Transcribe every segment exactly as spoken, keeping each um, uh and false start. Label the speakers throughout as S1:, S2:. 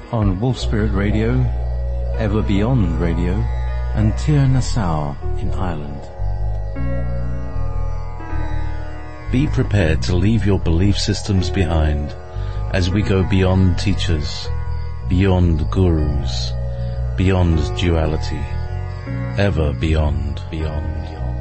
S1: on Wolf Spirit Radio, Ever Beyond Radio, and Tir Nassau in Ireland. Be prepared to leave your belief systems behind as we go beyond teachers, beyond gurus, beyond duality, ever beyond, beyond.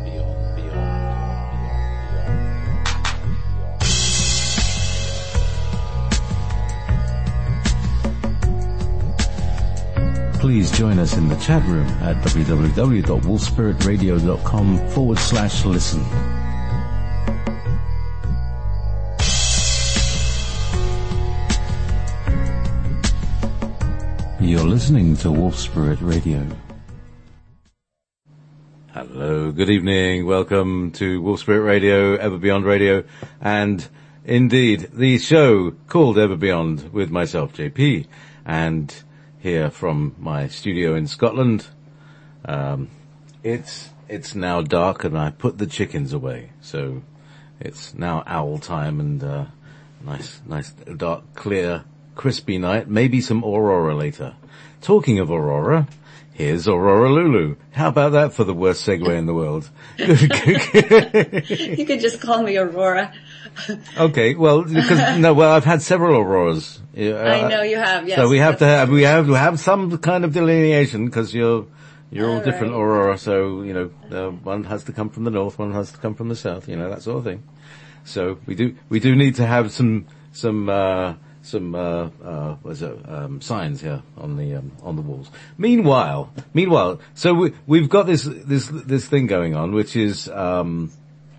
S1: Please join us in the chat room at www.wolfspiritradio.com forward slash listen. You're listening to Wolf Spirit Radio. Hello, good evening, welcome to Wolf Spirit Radio, Ever Beyond Radio, and indeed the show called Ever Beyond with myself, J P, and here from my studio in Scotland. Um, it's it's now dark and I put the chickens away, so it's now owl time and uh, nice, nice dark, clear, crispy night. Maybe some aurora later. Talking of aurora, here's Aurora Lulu. How about that for the worst segue in the world?
S2: You could just call me Aurora.
S1: Okay, well, because no, well, I've had several auroras. Uh,
S2: I know you have. Yes.
S1: So we have to have we have to have some kind of delineation because you're you're all, all different right. Aurora. So you know, uh, one has to come from the north, one has to come from the south. You know, that sort of thing. So we do we do need to have some some uh, some uh, uh, what is it, um, signs here on the um, on the walls. Meanwhile, meanwhile, so we, we've got this this this thing going on, which is um,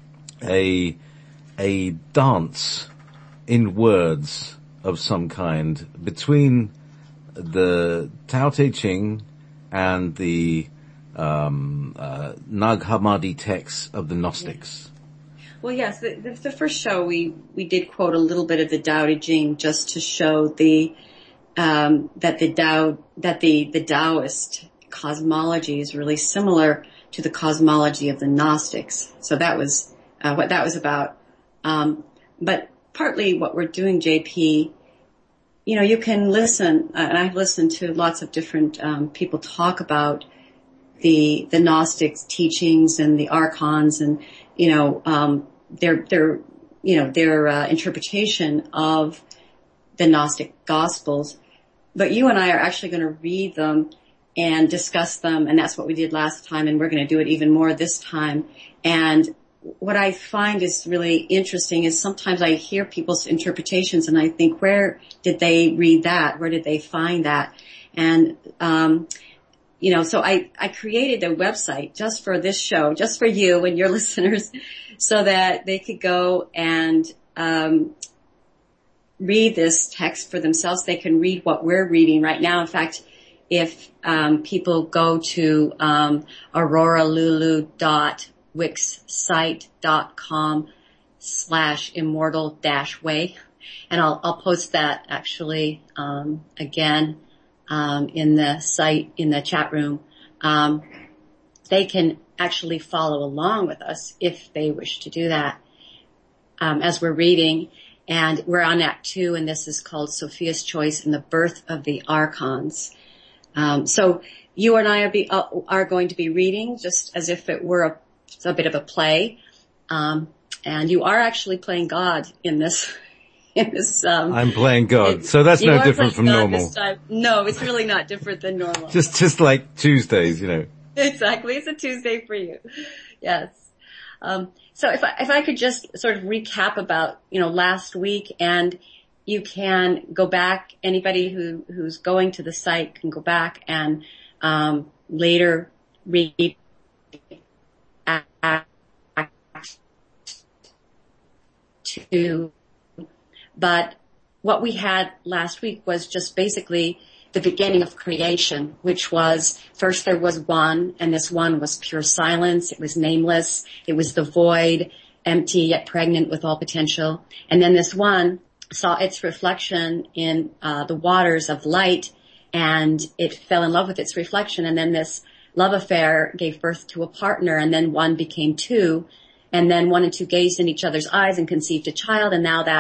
S1: a a dance in words of some kind between the Tao Te Ching and the um, uh, Nag Hammadi texts of the Gnostics.
S2: Well, yes, the, the, the first show we, we did quote a little bit of the Tao Te Ching just to show the um, that the Tao that the the Taoist cosmology is really similar to the cosmology of the Gnostics. So that was uh, what that was about. Um, but partly what we're doing, J P, you know, you can listen, uh, and I've listened to lots of different um, people talk about the the Gnostics teachings and the archons, and you know, um, their their you know their uh, interpretation of the Gnostic Gospels. But you and I are actually going to read them and discuss them, and that's what we did last time, and we're going to do it even more this time. And what I find is really interesting is sometimes I hear people's interpretations and I think, where did they read that? Where did they find that? And, um, you know, so I, I created a website just for this show, just for you and your listeners, so that they could go and, um, read this text for themselves. They can read what we're reading right now. In fact, if, um, people go to, um, auroralulu dot wixsite.com slash immortal dash way. And I'll, I'll post that actually, um, again, um, in the site, in the chat room. Um, they can actually follow along with us if they wish to do that, um, as we're reading. And we're on Act Two, and this is called Sophia's Choice and the Birth of the Archons. Um, so you and I are, be, uh, are going to be reading just as if it were a It's a bit of a play, um, and you are actually playing God in this. In this, um,
S1: I'm playing God, so that's no different from
S2: God
S1: normal.
S2: No, it's really not different than normal.
S1: Just, just like Tuesdays, you know.
S2: Exactly, it's a Tuesday for you. Yes. Um, so if I, if I could just sort of recap about, you know, last week, and you can go back. Anybody who who's going to the site can go back and um, later read. To, but what we had last week was just basically the beginning of creation, which was, first there was one, and this one was pure silence. It was nameless. It was the void, empty yet pregnant with all potential. And then this one saw its reflection in uh, the waters of light, and it fell in love with its reflection. And then this love affair gave birth to a partner, and then one became two, and then one and two gazed in each other's eyes and conceived a child, and now that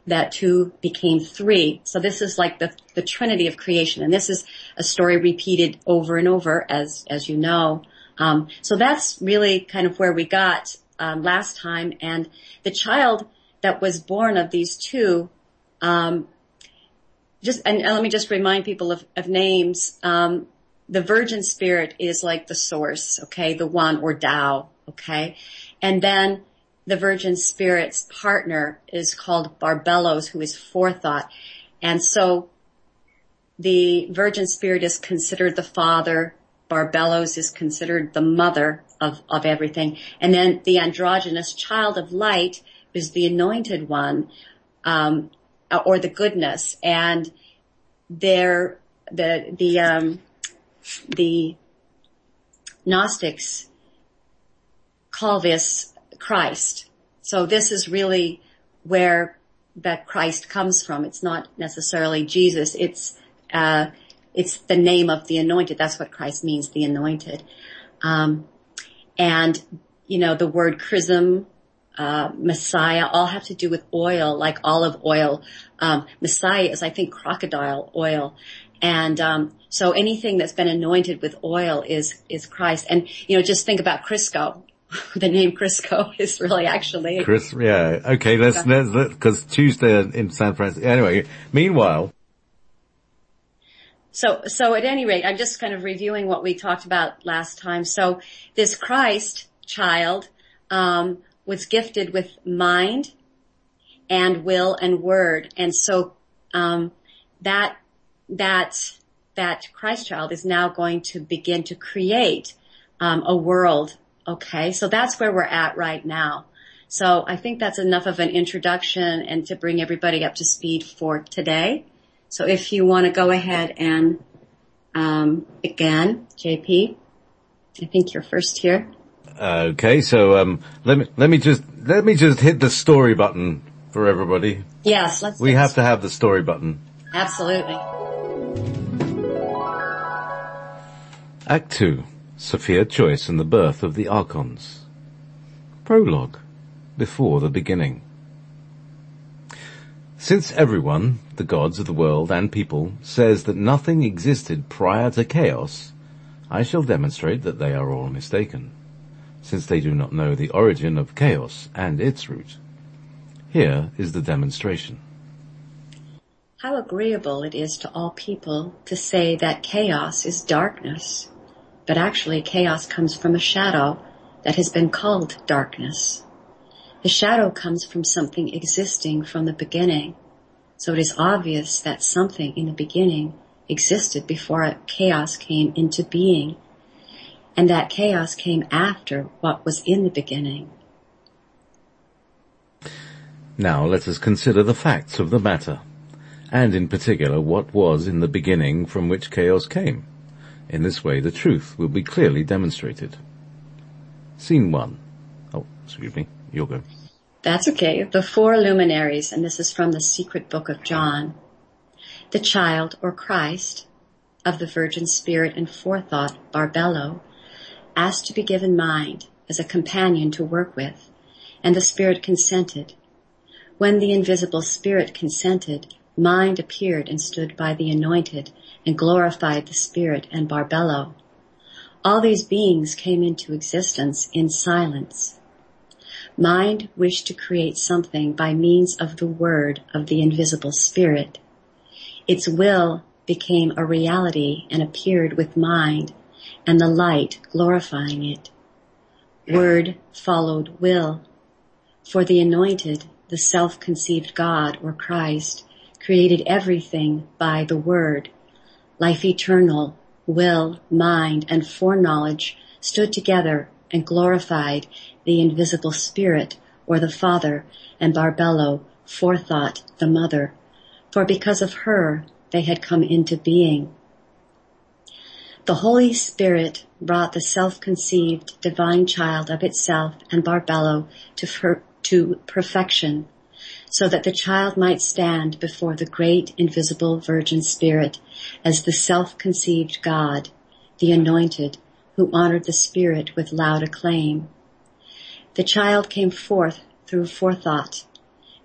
S2: that two became three. So this is like the, the Trinity of creation. And this is a story repeated over and over, as, as you know. Um, so that's really kind of where we got, um, last time. And the child that was born of these two, um, just, and, and let me just remind people of, of names. Um, the Virgin Spirit is like the source, okay, the one, or Tao, okay? And then the Virgin Spirit's partner is called Barbellos, who is forethought. And so the Virgin Spirit is considered the father. Barbellos is considered the mother of, of everything. And then the androgynous child of light is the anointed one, um, or the goodness. And they're, the, the, um, the Gnostics call this Christ. So this is really where that Christ comes from. It's not necessarily Jesus. It's, uh, it's the name of the anointed. That's what Christ means, the anointed. Um, and, you know, the word chrism, uh, Messiah, all have to do with oil, like olive oil. Um, Messiah is, I think, crocodile oil. And, um, so anything that's been anointed with oil is, is Christ. And, you know, just think about Crisco. The name Crisco is really actually
S1: Chris. Yeah. Okay. Let's let's because Tuesday in San Francisco. Anyway. Meanwhile.
S2: So so at any rate, I'm just kind of reviewing what we talked about last time. So this Christ child um, was gifted with mind and will and word, and so um, that that that Christ child is now going to begin to create um, a world. Okay, so that's where we're at right now. So I think that's enough of an introduction and to bring everybody up to speed for today. So if you want to go ahead and, um, again, J P, I think you're first here.
S1: Okay, so um, let me let me just let me just hit the story button for everybody.
S2: Yes, let's.
S1: We have to have the story button.
S2: Absolutely.
S1: Act two. Sophia Choice and the Birth of the Archons. Prologue. Before the beginning. Since everyone, the gods of the world and people, says that nothing existed prior to chaos, I shall demonstrate that they are all mistaken, since they do not know the origin of chaos and its root. Here is the demonstration.
S2: How agreeable it is to all people to say that chaos is darkness. But actually chaos comes from a shadow that has been called darkness. The shadow comes from something existing from the beginning. So it is obvious that something in the beginning existed before chaos came into being, and that chaos came after what was in the beginning.
S1: Now let us consider the facts of the matter, and in particular what was in the beginning from which chaos came. In this way, the truth will be clearly demonstrated. Scene one. Oh, excuse me. You'll go.
S2: That's okay. The four luminaries, and this is from the secret book of John. The child, or Christ, of the Virgin Spirit and forethought, Barbello, asked to be given mind as a companion to work with, and the Spirit consented. When the invisible Spirit consented, mind appeared and stood by the anointed, and glorified the Spirit and Barbello. All these beings came into existence in silence. Mind wished to create something by means of the word of the invisible Spirit. Its will became a reality and appeared with mind, and the light glorifying it. Word followed will. For the anointed, the self-conceived God, or Christ, created everything by the word. Life eternal, will, mind, and foreknowledge stood together and glorified the invisible Spirit, or the Father, and Barbello, forethought, the Mother, for because of her they had come into being. The Holy Spirit brought the self-conceived divine child of itself and Barbello to, per- to perfection, so that the child might stand before the great invisible Virgin Spirit as the self-conceived God, the anointed, who honored the Spirit with loud acclaim. The child came forth through forethought,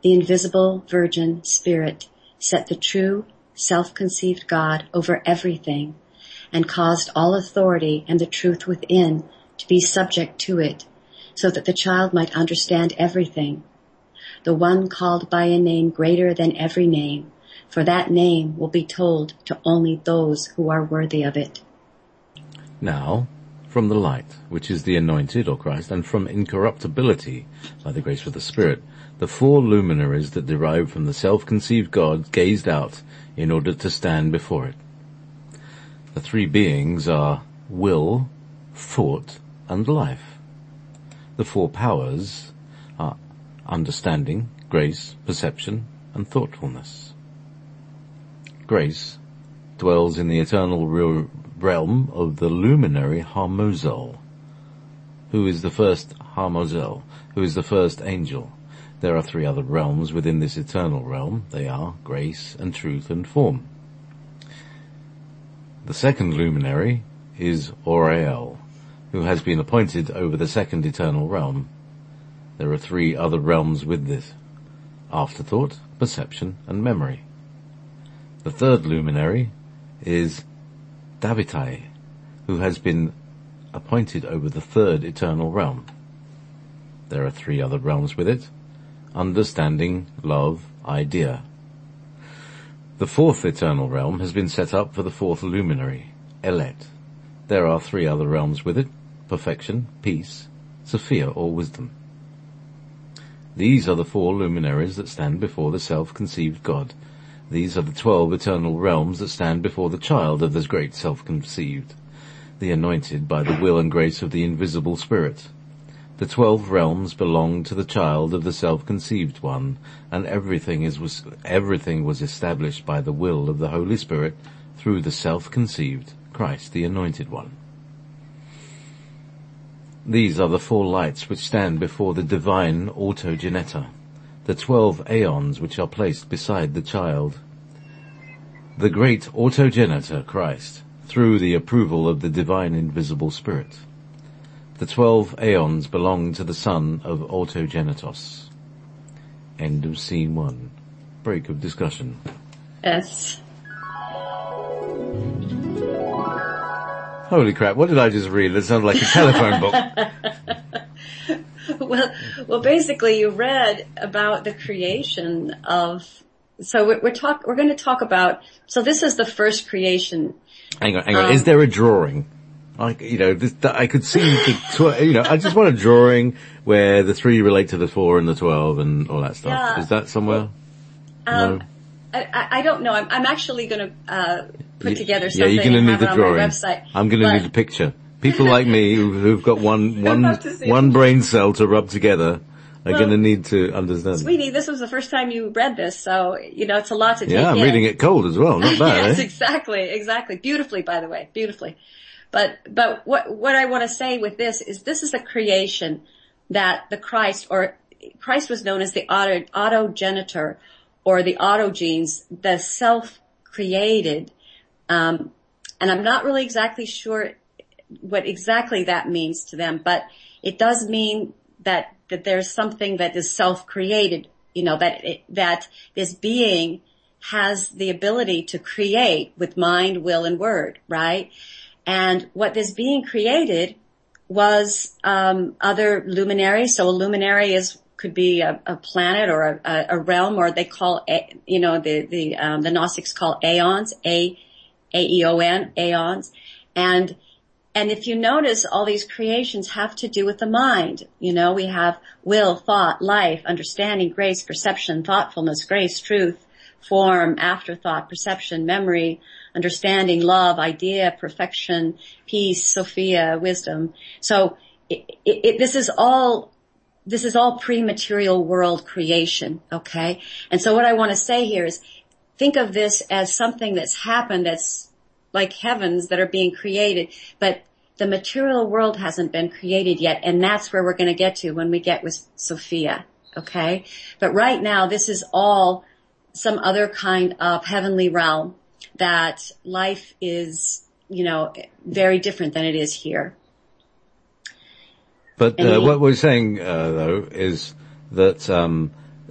S2: the invisible Virgin Spirit set the true, self-conceived God over everything and caused all authority and the truth within to be subject to it, so that the child might understand everything. The one called by a name greater than every name, for that name will be told to only those who are worthy of it.
S1: Now, from the light, which is the anointed, or Christ, and from incorruptibility, by the grace of the Spirit, the four luminaries that derive from the self-conceived God gazed out in order to stand before it. The three beings are will, thought, and life. The four powers are understanding, grace, perception, and thoughtfulness. Grace dwells in the eternal real realm of the luminary Harmozel. Who is the first Harmozel? Who is the first angel? There are three other realms within this eternal realm. They are grace and truth and form. The second luminary is Oriel, who has been appointed over the second eternal realm. There are three other realms with this: afterthought, perception, and memory. The third luminary is Davitai, who has been appointed over the third eternal realm. There are three other realms with it: understanding, love, idea. The fourth eternal realm has been set up for the fourth luminary, Elet. There are three other realms with it: perfection, peace, Sophia or wisdom. These are the four luminaries that stand before the self-conceived God. These are the twelve eternal realms that stand before the child of this great self-conceived, the anointed by the will and grace of the invisible Spirit. The twelve realms belong to the child of the self-conceived one, and everything is was everything was established by the will of the Holy Spirit through the self-conceived Christ, the anointed one. These are the four lights which stand before the divine autogeneta, the twelve aeons which are placed beside the child. The great autogeneta Christ, through the approval of the divine invisible Spirit. The twelve aeons belong to the son of autogenetos. End of scene one. Break of discussion.
S2: Yes.
S1: Holy crap, what did I just read? That sounded like a telephone book.
S2: Well, well, basically you read about the creation of, so we're, we're talk, we're going to talk about, so this is the first creation.
S1: Hang on, hang on.
S2: Um,
S1: Is there a drawing? I, you know, this, that I could see the, tw- you know, I just want a drawing where the three relate to the four and the twelve and all that stuff.
S2: Yeah.
S1: Is that somewhere?
S2: Um,
S1: no.
S2: I, I don't know. I'm, I'm actually going to uh, put
S1: Y-
S2: together
S1: Yeah,
S2: something
S1: you're going to
S2: and
S1: need
S2: have
S1: the
S2: it on
S1: drawing.
S2: my website.
S1: I'm going to
S2: But-
S1: need a picture. People like me who, who've got one, one,
S2: have to see
S1: one
S2: it.
S1: brain cell to rub together are
S2: Well,
S1: going to need to understand.
S2: Sweetie, this was the first time you read this, so, you know, it's a lot to take in.
S1: Yeah, I'm reading it cold as well. Not bad,
S2: Yes,
S1: eh?
S2: exactly, exactly. Beautifully, by the way, beautifully. But, but what, what I want to say with this is this is a creation that the Christ, or Christ was known as the auto, autogenitor, or the autogenes, the self-created, um, and I'm not really exactly sure what exactly that means to them, but it does mean that, that there's something that is self-created, you know, that, it, that this being has the ability to create with mind, will, and word, right? And what this being created was, um, other luminaries. So a luminary is, could be a, a planet or a, a realm, or they call, you know, the, the, um, the Gnostics call aeons, A, A E O N, aeons. And, and if you notice, all these creations have to do with the mind. You know, we have will, thought, life, understanding, grace, perception, thoughtfulness, grace, truth, form, afterthought, perception, memory, understanding, love, idea, perfection, peace, Sophia, wisdom. So it, it, it, this is all, this is all pre-material world creation, okay? And so what I want to say here is think of this as something that's happened that's like heavens that are being created, but the material world hasn't been created yet, and that's where we're going to get to when we get with Sophia, okay? But right now, this is all some other kind of heavenly realm that life is, you know, very different than it is here.
S1: But uh, what we're saying, uh, though, is that um,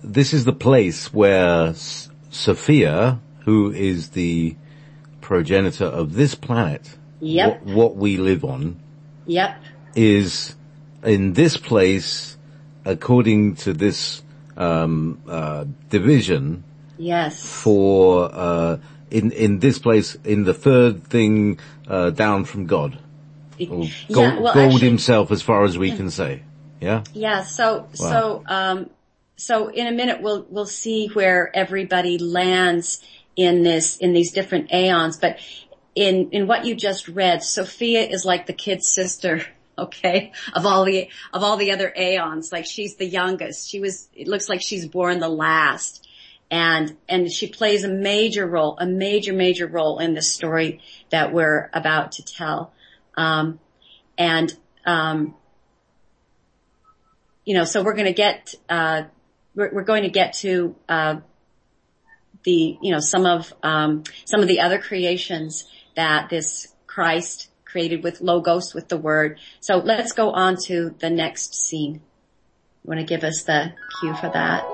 S1: this is the place where S- Sophia, who is the progenitor of this planet,
S2: Yep.
S1: what, what we live on,
S2: Yep.
S1: is in this place, according to this um, uh, division,
S2: Yes.
S1: for uh, in in this place, in the third thing uh, down from God, or
S2: Yeah,
S1: God,
S2: well,
S1: God
S2: actually-
S1: Himself, as far as we can say. Yeah.
S2: Yeah, so,
S1: Wow.
S2: so, um, so in a minute we'll, we'll see where everybody lands in this, in these different aeons, but in, in what you just read, Sophia is like the kid sister, okay, of all the, of all the other aeons. Like she's the youngest. She was, it looks like she's born the last. And, and she plays a major role, a major, major role in the story that we're about to tell. Um, and, um, you know, so we're going to get, uh, we're, we're going to get to, uh, the, you know, some of, um, some of the other creations that this Christ created with Logos, with the Word. So let's go on to the next scene. You want to give us the cue for that?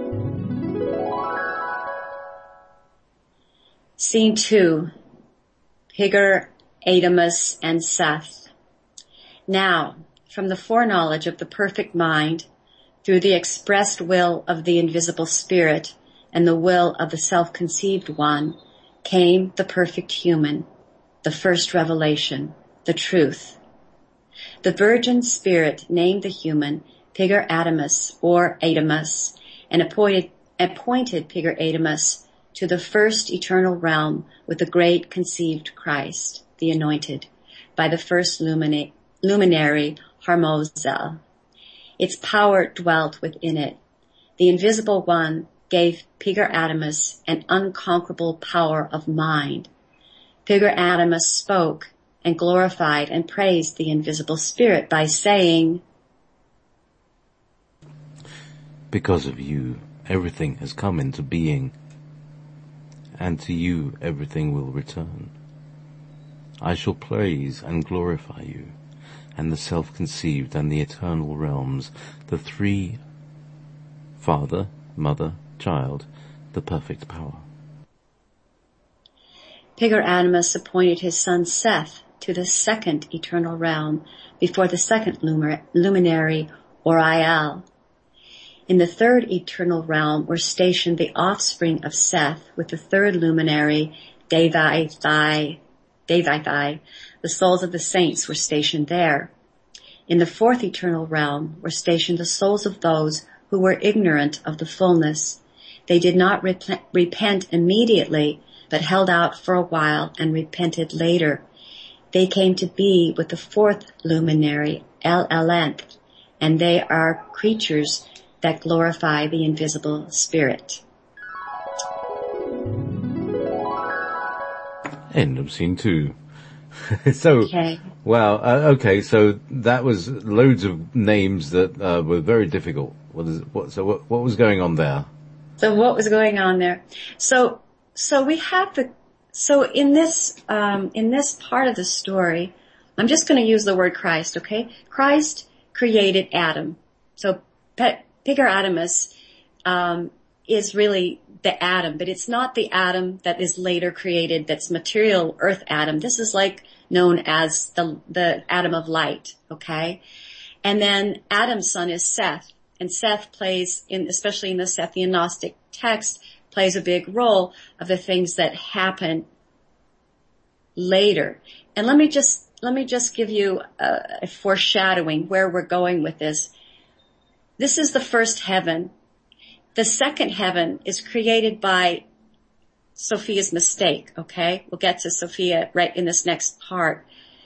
S2: Scene two. Pigor, Adamus, and Seth. Now, from the foreknowledge of the perfect mind, through the expressed will of the invisible spirit and the will of the self-conceived one, came the perfect human, the first revelation, the truth. The virgin spirit named the human Pigor Adamus or Adamus and appointed, appointed Pigor Adamus to the first eternal realm with the great conceived Christ, the anointed, by the first lumina- luminary Harmozel. Its power dwelt within it. The invisible one gave Pigor Adamus an unconquerable power of mind. Pigor Adamus spoke and glorified and praised the invisible spirit by saying,
S1: Because of you, everything has come into being, and to you everything will return. I shall praise and glorify you, and the self-conceived and the eternal realms, the three, Father, Mother, Child, the perfect power.
S2: Pigor Adamus appointed his son Seth to the second eternal realm before the second luminary, Oriel. In the third eternal realm were stationed the offspring of Seth with the third luminary, Devaithai. Devaithai. The souls of the saints were stationed there. In the fourth eternal realm were stationed the souls of those who were ignorant of the fullness. They did not rep- repent immediately, but held out for a while and repented later. They came to be with the fourth luminary, El Elenth, and they are creatures that glorify the invisible spirit.
S1: End of scene two. so,
S2: Okay.
S1: wow, uh, okay, so that was loads of names that uh, were very difficult. What is what? So what, what was going on there?
S2: So what was going on there? So, so we have the, so in this, um, in this part of the story, I'm just going to use the word Christ, okay? Christ created Adam. So, Pe- Pigor Adamus, um, is really the atom, but it's not the atom that is later created, that's material earth atom. This is like known as the, the atom of light, okay? And then Adam's son is Seth, and Seth plays in, especially in the Sethian Gnostic text, plays a big role of the things that happen later. And let me just, let me just give you a, a foreshadowing where we're going with this. This is the first heaven. The second heaven is created by Sophia's mistake, okay? We'll get to Sophia right in this next part.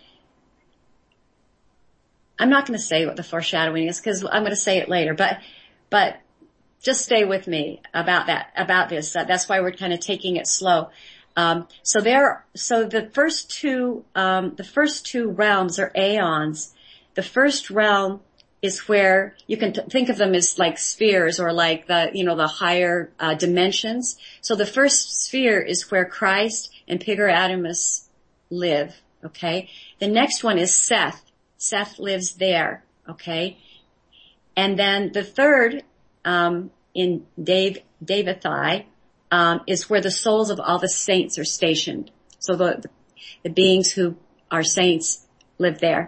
S2: I'm not going to say what the foreshadowing is because I'm going to say it later, but, but just stay with me about that, about this. Uh, that's why we're kind of taking it slow. Um, so there, so the first two, um, the first two realms are aeons. The first realm is where you can t- think of them as like spheres or like the, you know, the higher uh, dimensions. So the first sphere is where Christ and Pigor Adamus live, okay? The next one is Seth. Seth lives there, okay? And then the third, um, in Dave, Devathai, um, is where the souls of all the saints are stationed. So the, the beings who are saints live there.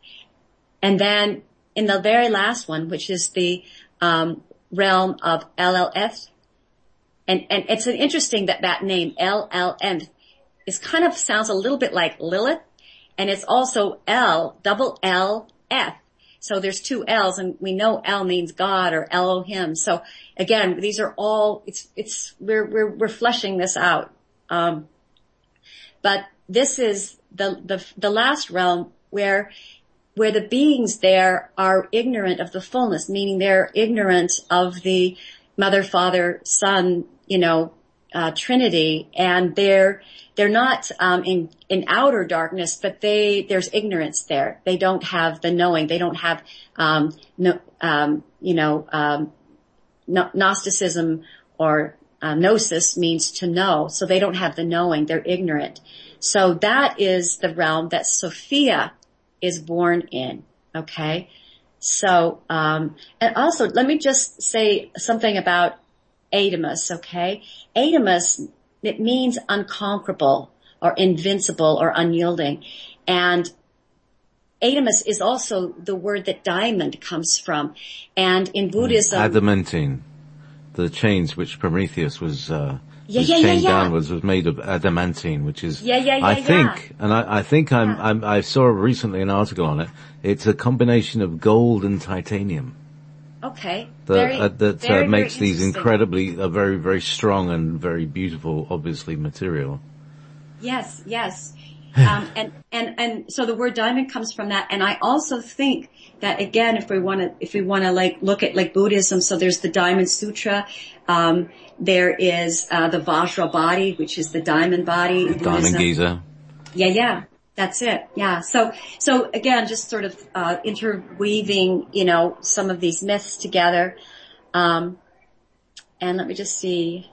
S2: And then in the very last one, which is the, um, realm of L L F, and, and it's an interesting that that name, L L F, is kind of sounds a little bit like Lilith, and it's also L, double L, F. So there's two L's, and we know L means God or Elohim. So again, these are all, it's, it's, we're, we're, we're fleshing this out. Um, but this is the, the, the last realm where, where the beings there are ignorant of the fullness, meaning they're ignorant of the Mother, Father, Son, you know, uh, Trinity, and they're, they're not, um, in, in outer darkness, but they, there's ignorance there. They don't have the knowing. They don't have, um, no, um, you know, um, no, Gnosticism or, uh, gnosis means to know. So they don't have the knowing. They're ignorant. So that is the realm that Sophia is born in. Okay. So, um, and also let me just say something about Adamus. Okay. Adamus, it means unconquerable or invincible or unyielding. And Adamus is also the word that diamond comes from. And in Buddhism,
S1: adamantine, the chains which Prometheus was, uh,
S2: yeah,
S1: was
S2: yeah,
S1: chained
S2: yeah, yeah.
S1: downwards was made of adamantine, which is,
S2: yeah, yeah, yeah,
S1: I think,
S2: yeah.
S1: and I, I think I'm,
S2: Yeah.
S1: I'm, I saw recently an article on it. It's a combination of gold and titanium.
S2: Okay.
S1: The,
S2: very,
S1: uh, that
S2: very,
S1: uh, makes
S2: very
S1: these
S2: interesting.
S1: incredibly, uh, very, very strong and very beautiful, obviously, material.
S2: Yes, yes. Um, and, and, and so the word diamond comes from that. And I also think that again, if we want to, if we want to like look at like Buddhism, so there's the Diamond Sutra. Um, there is, uh, the Vajra body, which is the diamond body. in
S1: Diamond
S2: Buddhism.
S1: Giza.
S2: Yeah, yeah. That's it. Yeah. So, so again, just sort of, uh, interweaving, you know, some of these myths together. Um, and let me just see,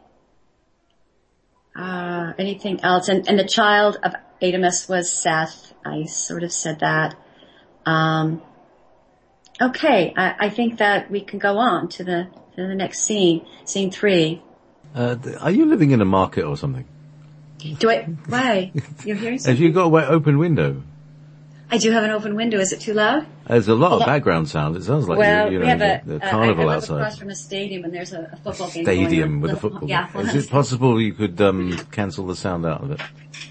S2: uh, anything else. And, and the child of Adamus was Seth. I sort of said that. Um, okay. I, I think that we can go on to the, to the next scene, scene three.
S1: Uh, are you living in a market or something?
S2: Do I, why? You're hearing
S1: Have
S2: something?
S1: you got an open window?
S2: I do have an open window. Is it too loud?
S1: There's a lot of
S2: Well,
S1: background sound. It sounds like
S2: well,
S1: you, you
S2: we
S1: know,
S2: have a,
S1: the, the
S2: uh,
S1: carnival
S2: I, I live
S1: outside.
S2: across from a stadium, and there's a, a football game
S1: Stadium
S2: going on.
S1: with a football.
S2: Yeah.
S1: Is it possible you could um, cancel the sound out of it?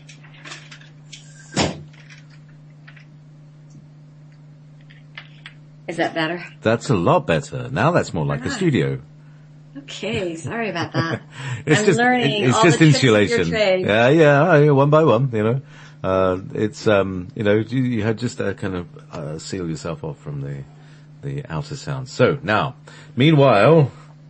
S2: Is that better?
S1: That's a lot better. Now that's more like a studio.
S2: Okay, sorry about that.
S1: It's
S2: I'm
S1: just,
S2: learning
S1: it, it's
S2: all
S1: just
S2: the tricks of your
S1: insulation.
S2: trade.
S1: Yeah, yeah, yeah, one by one, you know. Uh, it's, um, you know, you, you had just to kind of, uh, seal yourself off from the, the outer sounds. So now, meanwhile,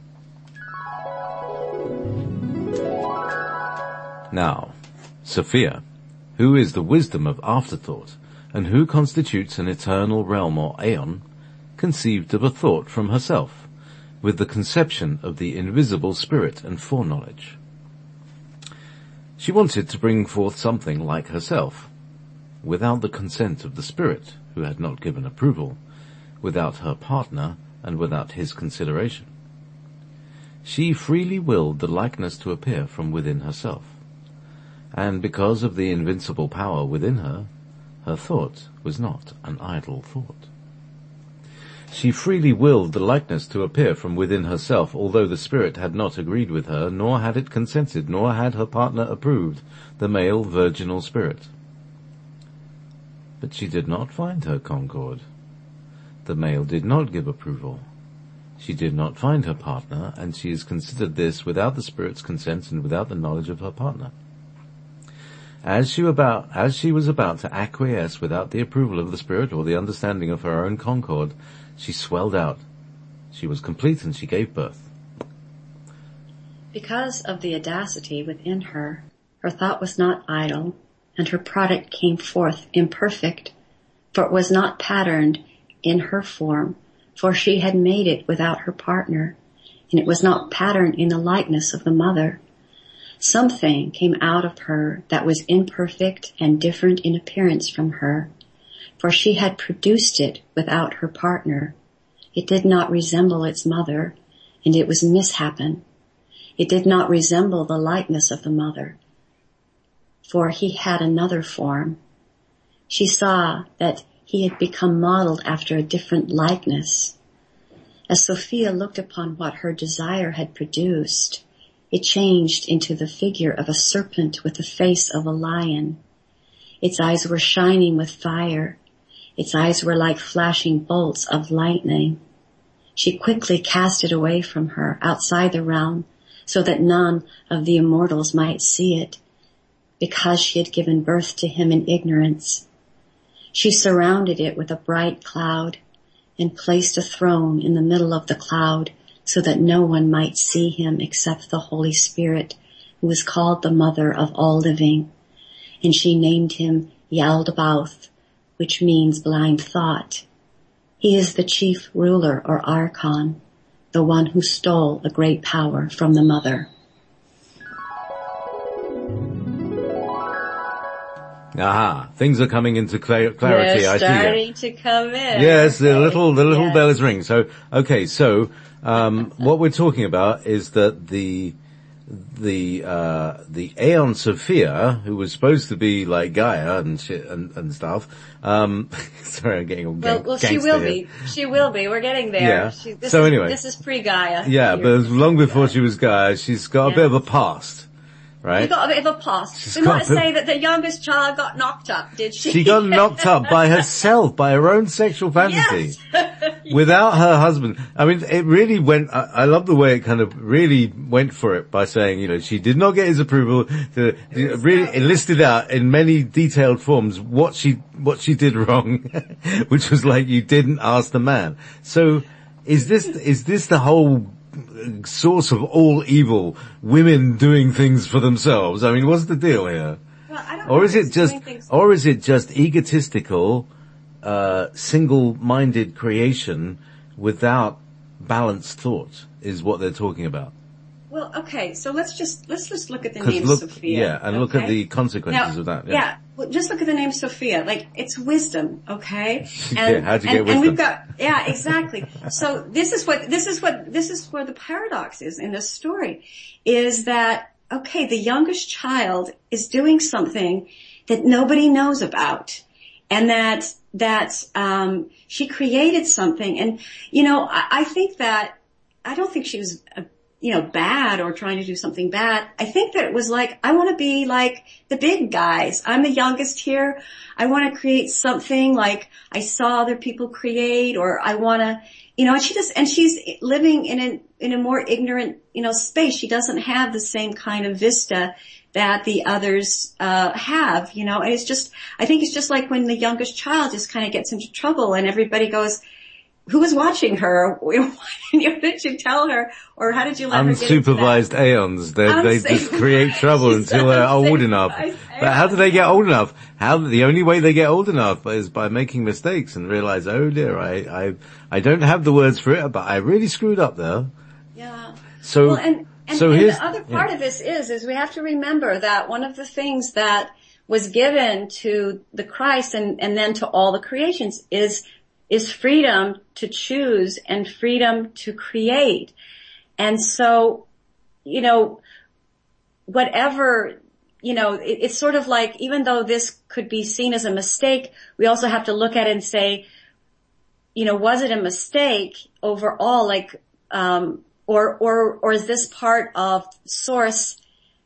S1: now, Sophia, who is the wisdom of afterthought, and who constitutes an eternal realm or aeon, conceived of a thought from herself, with the conception of the invisible spirit and foreknowledge. She wanted to bring forth something like herself, without the consent of the spirit, who had not given approval, without her partner, and without his consideration. She freely willed the likeness to appear from within herself, and because of the invincible power within her, her thought was not an idle thought. She freely willed the likeness to appear from within herself, although the spirit had not agreed with her, nor had it consented, nor had her partner approved, the male virginal spirit. But she did not find her concord. The male did not give approval. She did not find her partner, and she has considered this without the spirit's consent and without the knowledge of her partner. As she about, as she was about to acquiesce without the approval of the spirit or the understanding of her own concord, she swelled out. She was complete and she gave birth.
S2: Because of the audacity within her, her thought was not idle, and her product came forth imperfect, for it was not patterned in her form, for she had made it without her partner, and it was not patterned in the likeness of the mother. Something came out of her that was imperfect and different in appearance from her, for she had produced it without her partner. It did not resemble its mother, and it was mishappen. It did not resemble the likeness of the mother, for he had another form. She saw that he had become modeled after a different likeness. As Sophia looked upon what her desire had produced, it changed into the figure of a serpent with the face of a lion. Its eyes were shining with fire. Its eyes were like flashing bolts of lightning. She quickly cast it away from her outside the realm so that none of the immortals might see it, because she had given birth to him in ignorance. She surrounded it with a bright cloud and placed a throne in the middle of the cloud so that no one might see him except the Holy Spirit, who was called the Mother of all living. And she named him Yaldabaoth, which means blind thought. He is the chief ruler or archon, the one who stole a great power from the mother.
S1: Aha, things are coming into cla- clarity.
S2: They're
S1: I see.
S2: starting to come in.
S1: Yes, the little the little
S2: Yes.
S1: bell is ringing. So, okay, so um, what we're talking about is that the the uh the Aeon Sophia, who was supposed to be like Gaia and shit and, and stuff. Um, sorry, I'm getting all
S2: Well,
S1: gang-
S2: well, she
S1: gangster
S2: will
S1: here.
S2: be. She will be. We're getting there.
S1: Yeah.
S2: She, this
S1: So
S2: is,
S1: anyway.
S2: this is pre-Gaia.
S1: Yeah, but it was long before she was Gaia. She's got a
S2: Yeah.
S1: bit of a past,
S2: She
S1: right?
S2: got a bit of a past.
S1: She's
S2: we
S1: got
S2: might
S1: a bit-
S2: say that the youngest child got knocked up, did she?
S1: She got knocked up by herself, by her own sexual fantasy. Without her husband. I mean, it really went, I, I love the way it kind of really went for it by saying, you know, she did not get his approval, to, it really enlisted out in many detailed forms what she, what she did wrong, which was like, you didn't ask the man. So, is this, is this the whole source of all evil, women doing things for themselves? I mean, what's the deal here?
S2: Well, I don't
S1: Or
S2: know
S1: is
S2: if
S1: it
S2: it's
S1: just,
S2: doing things-
S1: or is it just egotistical, uh, single-minded creation without balanced thought is what they're talking about?
S2: Well, okay, so let's just, let's just look at the
S1: 'Cause
S2: name
S1: look,
S2: Sophia.
S1: yeah, and look at
S2: okay?
S1: the consequences
S2: Now,
S1: of that.
S2: Yeah.
S1: Yeah.
S2: well, just look at the name Sophia. Like, it's wisdom, okay?
S1: Yeah, how'd you
S2: and,
S1: get
S2: and
S1: wisdom?
S2: we've got, yeah, exactly. So this is what, this is what, this is where the paradox is in this story, is that, okay, the youngest child is doing something that nobody knows about. And that, that, um, she created something. And, you know, I, I think that, I don't think she was, uh, you know, bad or trying to do something bad. I think that it was like, I want to be like the big guys. I'm the youngest here. I want to create something like I saw other people create, or I want to, you know, and she just, and she's living in a, in a more ignorant, you know, space. She doesn't have the same kind of vista that the others, uh, have, you know, and it's just, I think it's just like when the youngest child just kind of gets into trouble and everybody goes, who was watching her? Why didn't you tell her? Or how did you let her get into that?
S1: Unsupervised aeons. They, they just create trouble
S2: She's
S1: until they're old enough.
S2: unsupervised
S1: But how do they get old enough? How, the only way they get old enough is by making mistakes and realize, oh dear, I, I, I don't have the words for it, but I really screwed up there.
S2: Yeah.
S1: So,
S2: Well, and, and,
S1: so
S2: and
S1: here's,
S2: the other part
S1: yeah.
S2: of this is, is we have to remember that one of the things that was given to the Christ and, and then to all the creations is, is freedom to choose and freedom to create. And so, you know, whatever, you know, it, it's sort of like, even though this could be seen as a mistake, we also have to look at it and say, you know, was it a mistake overall? Like, um, or, or, or is this part of source?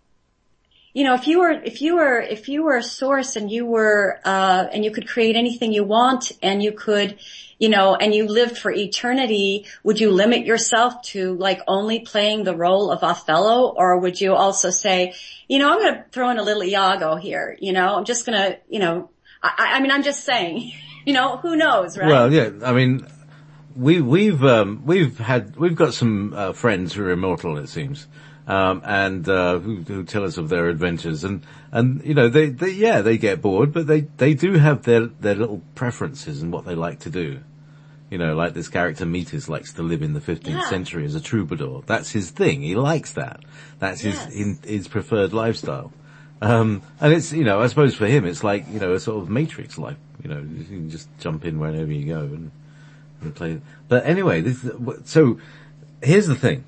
S2: You know, if you were, if you were, if you were a source and you were, uh, and you could create anything you want and you could, you know, and you lived for eternity, would you limit yourself to like only playing the role of Othello? Or would you also say, you know, I'm going to throw in a little Iago here, you know, I'm just going to, you know, I, I mean, I'm just saying, you know, who knows, right?
S1: Well, yeah, I mean, we, we've, um, we've had, we've got some, uh, friends who are immortal, it seems. Um, and, uh, who, who tell us of their adventures and, and, you know, they, they, yeah, they get bored, but they, they do have their, their little preferences and what they like to do. You know, like this character Metis likes to live in the fifteenth
S2: Yeah.
S1: century as a troubadour. That's his thing. He likes that. That's his,
S2: Yes.
S1: his, his preferred lifestyle. Um, and it's, you know, I suppose for him it's like, you know, a sort of Matrix life. You know, you can just jump in wherever you go and, and play. But anyway, this, so, here's the thing.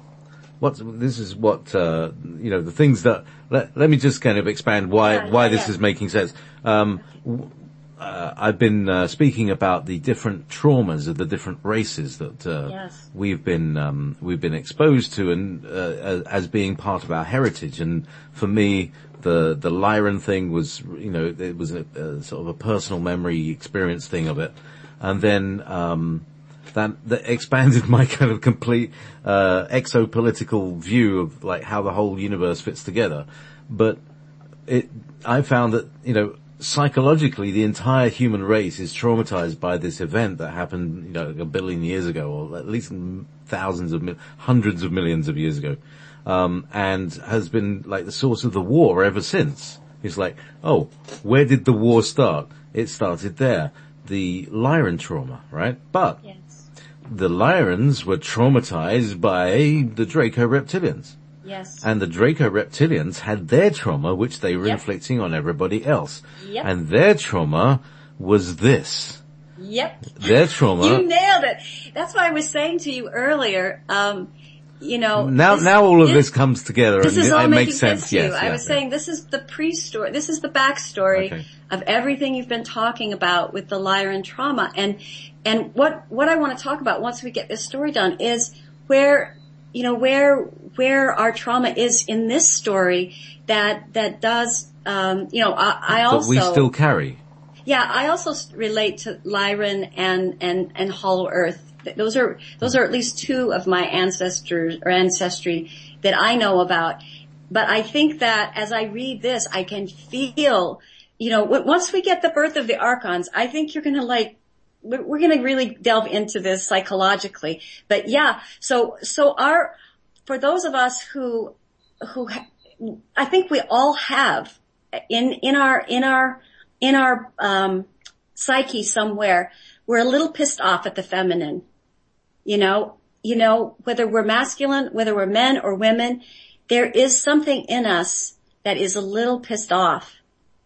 S1: What this is what uh, you know the things that let, let me just kind of expand why
S2: Yeah,
S1: why
S2: yeah,
S1: this
S2: yeah.
S1: is making sense. Um, w- uh, I've been uh, speaking about the different traumas of the different races that uh,
S2: Yes.
S1: we've been um, we've been exposed to, and uh, as being part of our heritage. And for me, the the Lyran thing was, you know, it was a, a sort of a personal memory experience thing of it, and then. Um, That, that expanded my kind of complete uh, exopolitical view of like how the whole universe fits together. But it, I found that, you know, psychologically the entire human race is traumatized by this event that happened, you know, a billion years ago, or at least thousands of, mil- hundreds of millions of years ago, um, and has been like the source of the war ever since. It's like, oh, where did the war start? It started there. The Lyran trauma, right? But
S2: Yes.
S1: the Lyrans were traumatized by the Draco reptilians.
S2: Yes.
S1: And the Draco reptilians had their trauma, which they were
S2: Yep.
S1: inflicting on everybody else.
S2: Yep.
S1: And their trauma was this.
S2: Yep.
S1: Their trauma.
S2: You nailed it. That's what I was saying to you earlier. Um, you know,
S1: now,
S2: this
S1: now all of
S2: is,
S1: this comes together
S2: This
S1: and
S2: is
S1: it,
S2: all
S1: it
S2: making
S1: makes sense.
S2: sense to you.
S1: Yes,
S2: I
S1: yeah,
S2: was
S1: yeah.
S2: saying this is the pre-story. This is the backstory
S1: Okay.
S2: of everything you've been talking about with the Lyran trauma. And and what what I want to talk about once we get this story done is where you know where where our trauma is in this story that that does um, you know I, I also
S1: That we still carry.
S2: Yeah, I also s- relate to Lyran and, and, and Hollow Earth. Th- Those are, those are at least two of my ancestors or ancestry that I know about. But I think that as I read this, I can feel, you know, w- once we get the birth of the Archons, I think you're gonna like, we're, we're gonna really delve into this psychologically. But yeah, so, so our, for those of us who, who, ha- I think we all have in, in our, in our, in our um psyche somewhere, we're a little pissed off at the feminine. You know, you know, whether we're masculine, whether we're men or women, there is something in us that is a little pissed off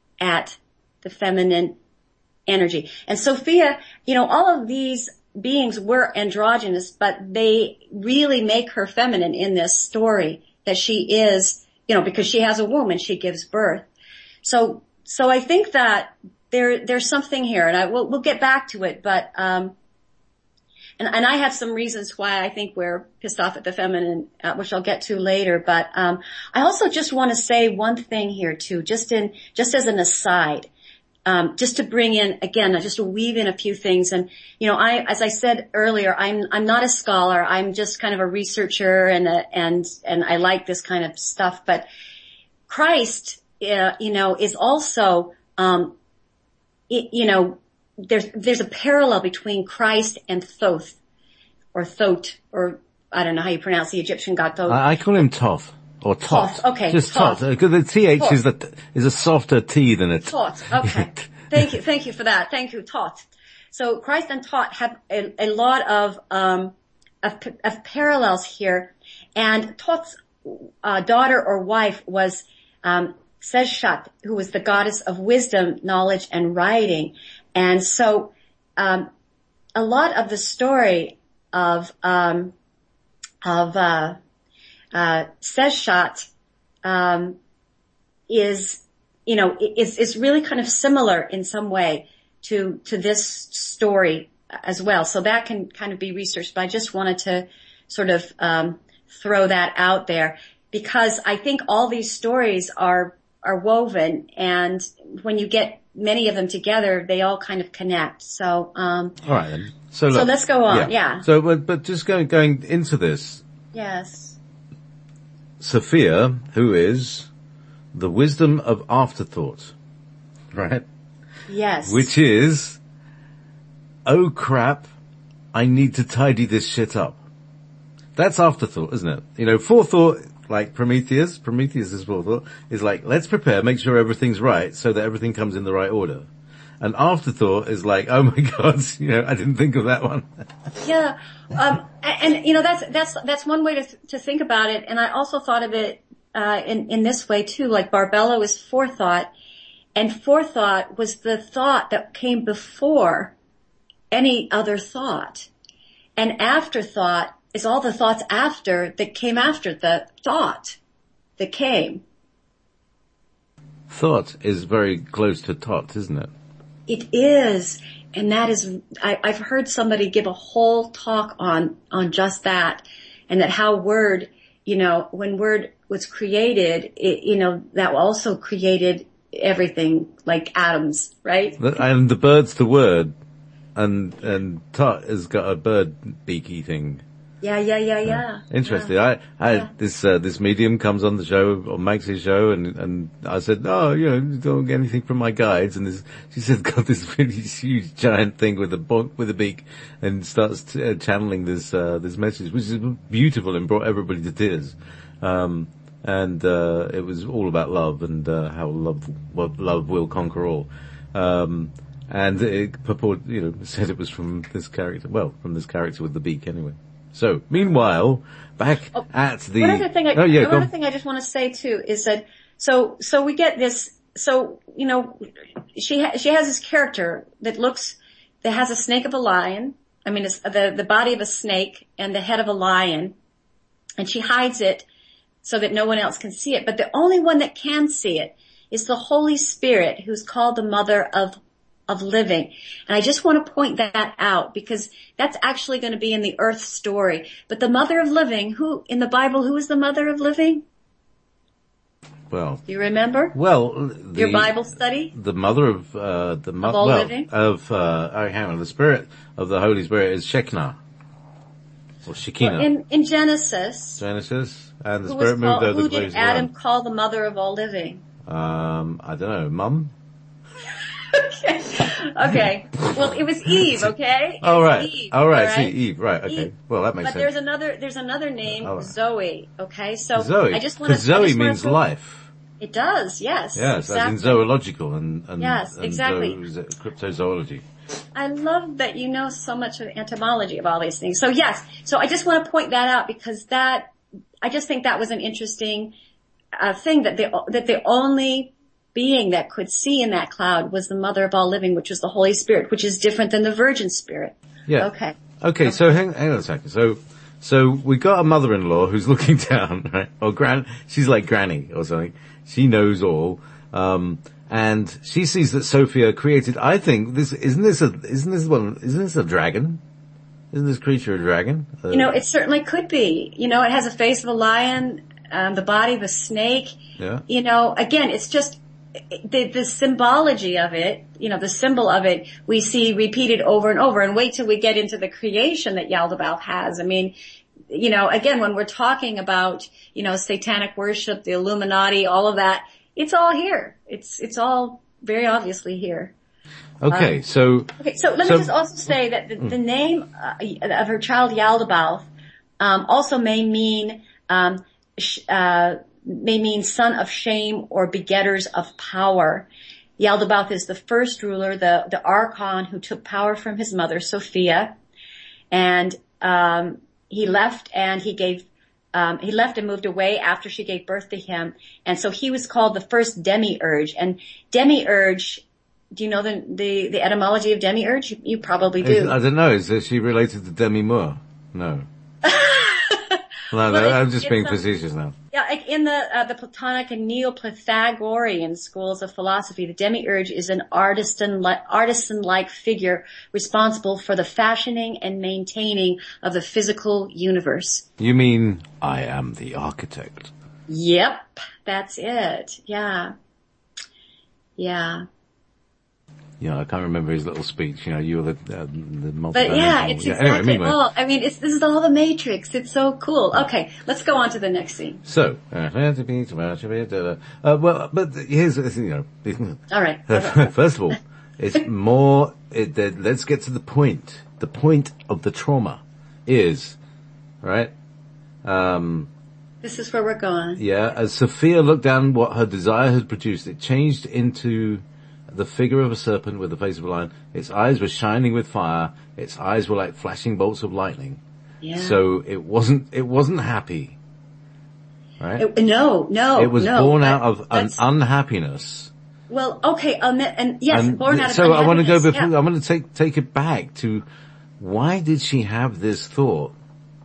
S2: at the feminine energy. And Sophia, you know, all of these beings were androgynous, but they really make her feminine in this story, that she is, you know, because she has a womb and she gives birth. So So I think that there, there's something here, and I will, we'll get back to it, but, um, and, and I have some reasons why I think we're pissed off at the feminine, uh, which I'll get to later, but, um, I also just want to say one thing here too, just in, just as an aside, um, just to bring in, again, just to weave in a few things, and, you know, I, as I said earlier, I'm, I'm not a scholar, I'm just kind of a researcher, and, a, and, and I like this kind of stuff, but Christ, Uh, you know, is also, um, it, you know, there's, there's a parallel between Christ and Thoth, or Thoth, or I don't know how you pronounce the Egyptian god Thoth.
S1: I, I call him Toth. Or Tot.
S2: Thoth, okay,
S1: Just
S2: Thoth.
S1: Tot. Because the T H
S2: Thoth.
S1: is the, is a softer T than a T.
S2: Thoth, okay. Thank you, thank you for that. Thank you, Thoth. So Christ and Thoth have a, a lot of, um, of, of parallels here. And Thoth's, uh, daughter or wife was, um, Seshat, who was the goddess of wisdom, knowledge, and writing. And so, um, a lot of the story of, um, of, uh, uh, Seshat, um, is, you know, is, is really kind of similar in some way to, to this story as well. So that can kind of be researched, but I just wanted to sort of, um, throw that out there because I think all these stories are, are woven, and when you get many of them together, they all kind of connect. So, um,
S1: all right then. So, look,
S2: so let's go on. Yeah. yeah.
S1: So, but, but just going going into this.
S2: Yes.
S1: Sophia, who is the wisdom of afterthought, right?
S2: Yes.
S1: Which is, oh crap, I need to tidy this shit up. That's afterthought, isn't it? You know, forethought. Like Prometheus, Prometheus is forethought, is like, let's prepare, make sure everything's right so that everything comes in the right order. And afterthought is like, oh my God, you know, I didn't think of that one.
S2: Yeah. Um, and, and, you know, that's, that's, that's one way to, to think about it. And I also thought of it, uh, in, in this way too, like Barbello is forethought, and forethought was the thought that came before any other thought. And afterthought is all the thoughts after that came after the thought that came.
S1: Thought is very close to tot, isn't it?
S2: It is. And that is, I, I've heard somebody give a whole talk on, on just that, and that how word, you know, when word was created, it, you know, that also created everything like atoms, right?
S1: And the bird's the word, and, and tot has got a bird beaky thing.
S2: Yeah, yeah, yeah, yeah.
S1: Interesting.
S2: Yeah.
S1: I, I,
S2: yeah.
S1: this, uh, this medium comes on the show, or makes his show, and, and I said, oh, you know, don't get anything from my guides. And this, she said, got this really huge giant thing with a bo- with a beak, and starts t- uh, channeling this, uh, this message, which is beautiful and brought everybody to tears. Um, and, uh, it was all about love and, uh, how love, what love will conquer all. Um, and it purport, you know, said it was from this character, well, from this character with the beak anyway. So, meanwhile, back
S2: oh,
S1: at the...
S2: One other thing I,
S1: oh, yeah,
S2: one other thing I just want to say too is that, so, so we get this, so, you know, she, ha- she has this character that looks, that has a snake of a lion, I mean, it's the, the body of a snake and the head of a lion, and she hides it so that no one else can see it, but the only one that can see it is the Holy Spirit, who's called the Mother of of living. And I just want to point that out because that's actually going to be in the earth story. But the mother of living, who, in the Bible, who is the mother of living?
S1: Well.
S2: Do you remember?
S1: Well, the,
S2: your Bible study?
S1: The mother of, uh, the mother,
S2: of all
S1: well,
S2: living?
S1: of, uh, oh, hang on, the spirit of the Holy Spirit is Shekinah. Or Shekinah.
S2: Well, in, in Genesis.
S1: Genesis. And the
S2: who
S1: spirit moved
S2: called,
S1: over
S2: who
S1: the
S2: did Adam call the mother of all living?
S1: Um, I don't know, Mum?
S2: Okay. Okay. Well, it was Eve, okay? It
S1: oh, right.
S2: Eve,
S1: oh, right.
S2: right.
S1: See, Eve, right. Okay.
S2: Eve.
S1: Well, that makes
S2: but
S1: sense.
S2: But there's another, there's another name,
S1: oh, right.
S2: Zoe, okay? So,
S1: Zoe.
S2: I just want to,
S1: Because Zoe means
S2: to,
S1: life.
S2: It does, yes.
S1: Yes,
S2: exactly.
S1: as in zoological and, and,
S2: yes,
S1: and
S2: exactly.
S1: zo- cryptozoology.
S2: I love that you know so much of entomology of all these things. So yes, so I just want to point that out because that, I just think that was an interesting, uh, thing that the, that the only being that could see in that cloud was the mother of all living, which was the Holy Spirit, which is different than the virgin spirit.
S1: Yeah.
S2: Okay.
S1: Okay, okay. so hang, hang on a second. So, so we got a mother-in-law who's looking down, right? Or gran, she's like granny or something. She knows all. Um, and she sees that Sophia created, I think this, isn't this a, isn't this one, isn't this a dragon? Isn't this creature a dragon? Uh,
S2: you know, it certainly could be. You know, it has a face of a lion, um, the body of a snake.
S1: Yeah.
S2: You know, again, it's just, the, the symbology of it, you know, the symbol of it, we see repeated over and over. And wait till we get into the creation that Yaldabaoth has. I mean, you know, again, when we're talking about, you know, satanic worship, the Illuminati, all of that, it's all here. It's, it's all very obviously here.
S1: Okay, um, so...
S2: Okay, so let so, me just also say that the, the name uh, of her child Yaldabaoth, um, also may mean, um, sh- uh, may mean son of shame or begetters of power. Yaldabaoth is the first ruler, the, the archon who took power from his mother, Sophia. And, um, he left and he gave, um, he left and moved away after she gave birth to him. And so he was called the first demiurge. And demiurge, do you know the, the, the etymology of demiurge? You, you probably do.
S1: I don't know. Is she related to Demi Moore? No. No, no, well, I'm just being facetious now.
S2: Yeah, like in the uh, the Platonic and Neo-Pythagorean schools of philosophy, the demiurge is an artisan artisan-like figure responsible for the fashioning and maintaining of the physical universe.
S1: You mean I am the architect?
S2: Yep, that's it. Yeah, yeah.
S1: Yeah, I can't remember his little speech. You know, you were the, uh, the multi.
S2: But yeah, it's yeah, exactly
S1: anyway,
S2: all. I mean, it's, this is all the Matrix. It's so cool. Okay, let's go on to the next scene.
S1: So, uh, uh well, but here's, you know.
S2: All right.
S1: First of all, it's more, it, uh, let's get to the point. The point of the trauma is, right, um.
S2: This is where we're going.
S1: Yeah, as Sophia looked down what her desire had produced, it changed into the figure of a serpent with the face of a lion. Its eyes were shining with fire. Its eyes were like flashing bolts of lightning.
S2: Yeah.
S1: So it wasn't, it wasn't happy. Right?
S2: It, no, no,
S1: It was
S2: no,
S1: born
S2: that,
S1: out of an unhappiness.
S2: Well, okay, um, and yes,
S1: and
S2: born
S1: th-
S2: out of
S1: so
S2: unhappiness.
S1: I want to go before,
S2: yeah.
S1: I want to take, take it back to why did she have this thought?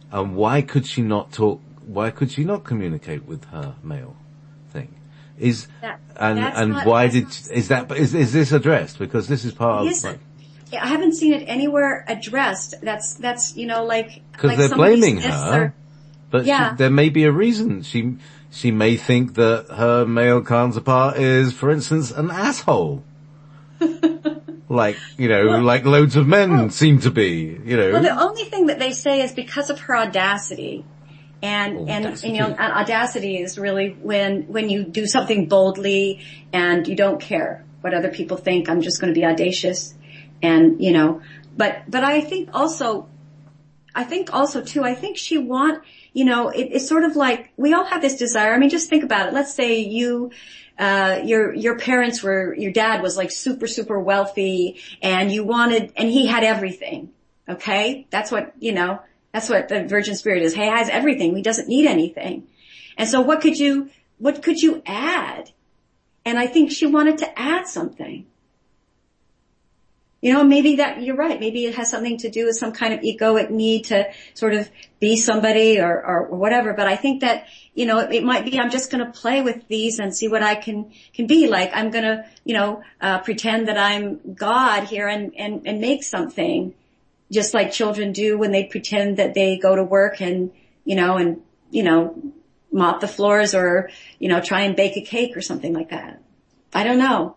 S1: And why could she not talk, why could she not communicate with her male thing? Is,
S2: that,
S1: and, and
S2: not,
S1: why did,
S2: not,
S1: is that, is, is this addressed? Because this is part of, like,
S2: I haven't seen it anywhere addressed. That's, that's, you know, like,
S1: because
S2: like
S1: they're blaming her,
S2: are,
S1: but
S2: yeah.
S1: she, there may be a reason. She, she may think that her male counterpart is, for instance, an asshole. Like, you know, well, like loads of men well, seem to be, you know.
S2: Well, the only thing that they say is because of her audacity. And, and, and, you know, audacity is really when, when you do something boldly and you don't care what other people think. I'm just going to be audacious. And, you know, but, but I think also, I think also too, I think she want, you know, it, it's sort of like, we all have this desire. I mean, just think about it. Let's say you, uh, your, your parents were, your dad was like super, super wealthy and you wanted, and he had everything. Okay. That's what, you know, that's what the Virgin Spirit is. He has everything. He doesn't need anything. And so what could you, what could you add? And I think she wanted to add something. You know, maybe that, you're right. Maybe it has something to do with some kind of egoic need to sort of be somebody or, or, or whatever. But I think that, you know, it, it might be, I'm just going to play with these and see what I can, can be like. I'm going to, you know, uh, pretend that I'm God here and, and, and make something just like children do when they pretend that they go to work and, you know, and, you know, mop the floors or, you know, try and bake a cake or something like that. I don't know.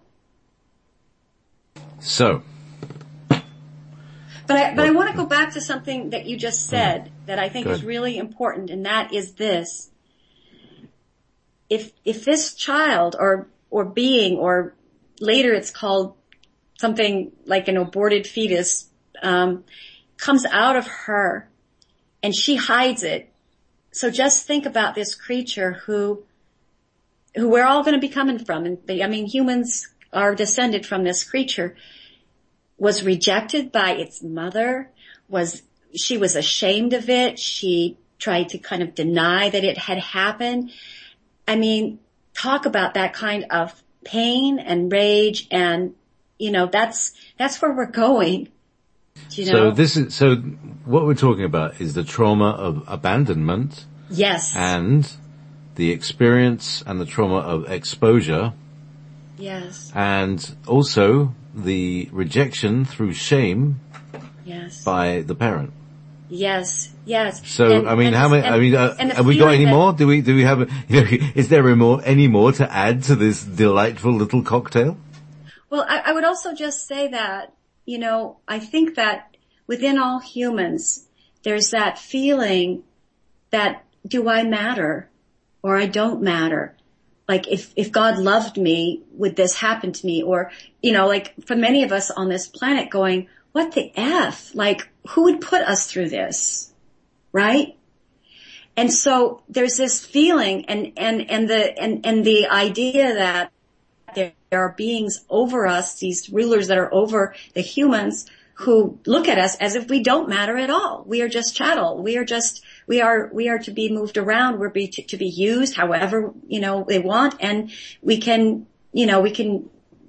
S1: So.
S2: But I, but I want to go back to something that you just said that I think is really important, and that is this. If, if this child or, or being, or later it's called something like an aborted fetus, um, comes out of her and she hides it. So just think about this creature who, who we're all going to be coming from. And they, I mean, humans are descended from this creature. Was rejected by its mother, was, she was ashamed of it, she tried to kind of deny that it had happened. I mean, talk about that kind of pain and rage and, you know, that's, that's where we're going. You know?
S1: So this is, so what we're talking about is the trauma of abandonment.
S2: Yes.
S1: And the experience and the trauma of exposure.
S2: Yes.
S1: And also the rejection through shame.
S2: Yes.
S1: By the parent.
S2: Yes, yes.
S1: So,
S2: and,
S1: I mean,
S2: and,
S1: how many,
S2: and,
S1: I mean, uh, have we got any more? Do we, do we have, you know, is there a more, any more to add to this delightful little cocktail?
S2: Well, I, I would also just say that, you know, I think that within all humans, there's that feeling that, do I matter or I don't matter? Like if, if God loved me, would this happen to me? Or, you know, like for many of us on this planet going, what the F? Like who would put us through this? Right? And so there's this feeling and, and, and the, and, and the idea that there are beings over us, these rulers that are over the humans who look at us as if we don't matter at all. We are just chattel. We are just, we are, we are to be moved around. We're be, to, to be used however, you know, they want. And we can, you know, we can,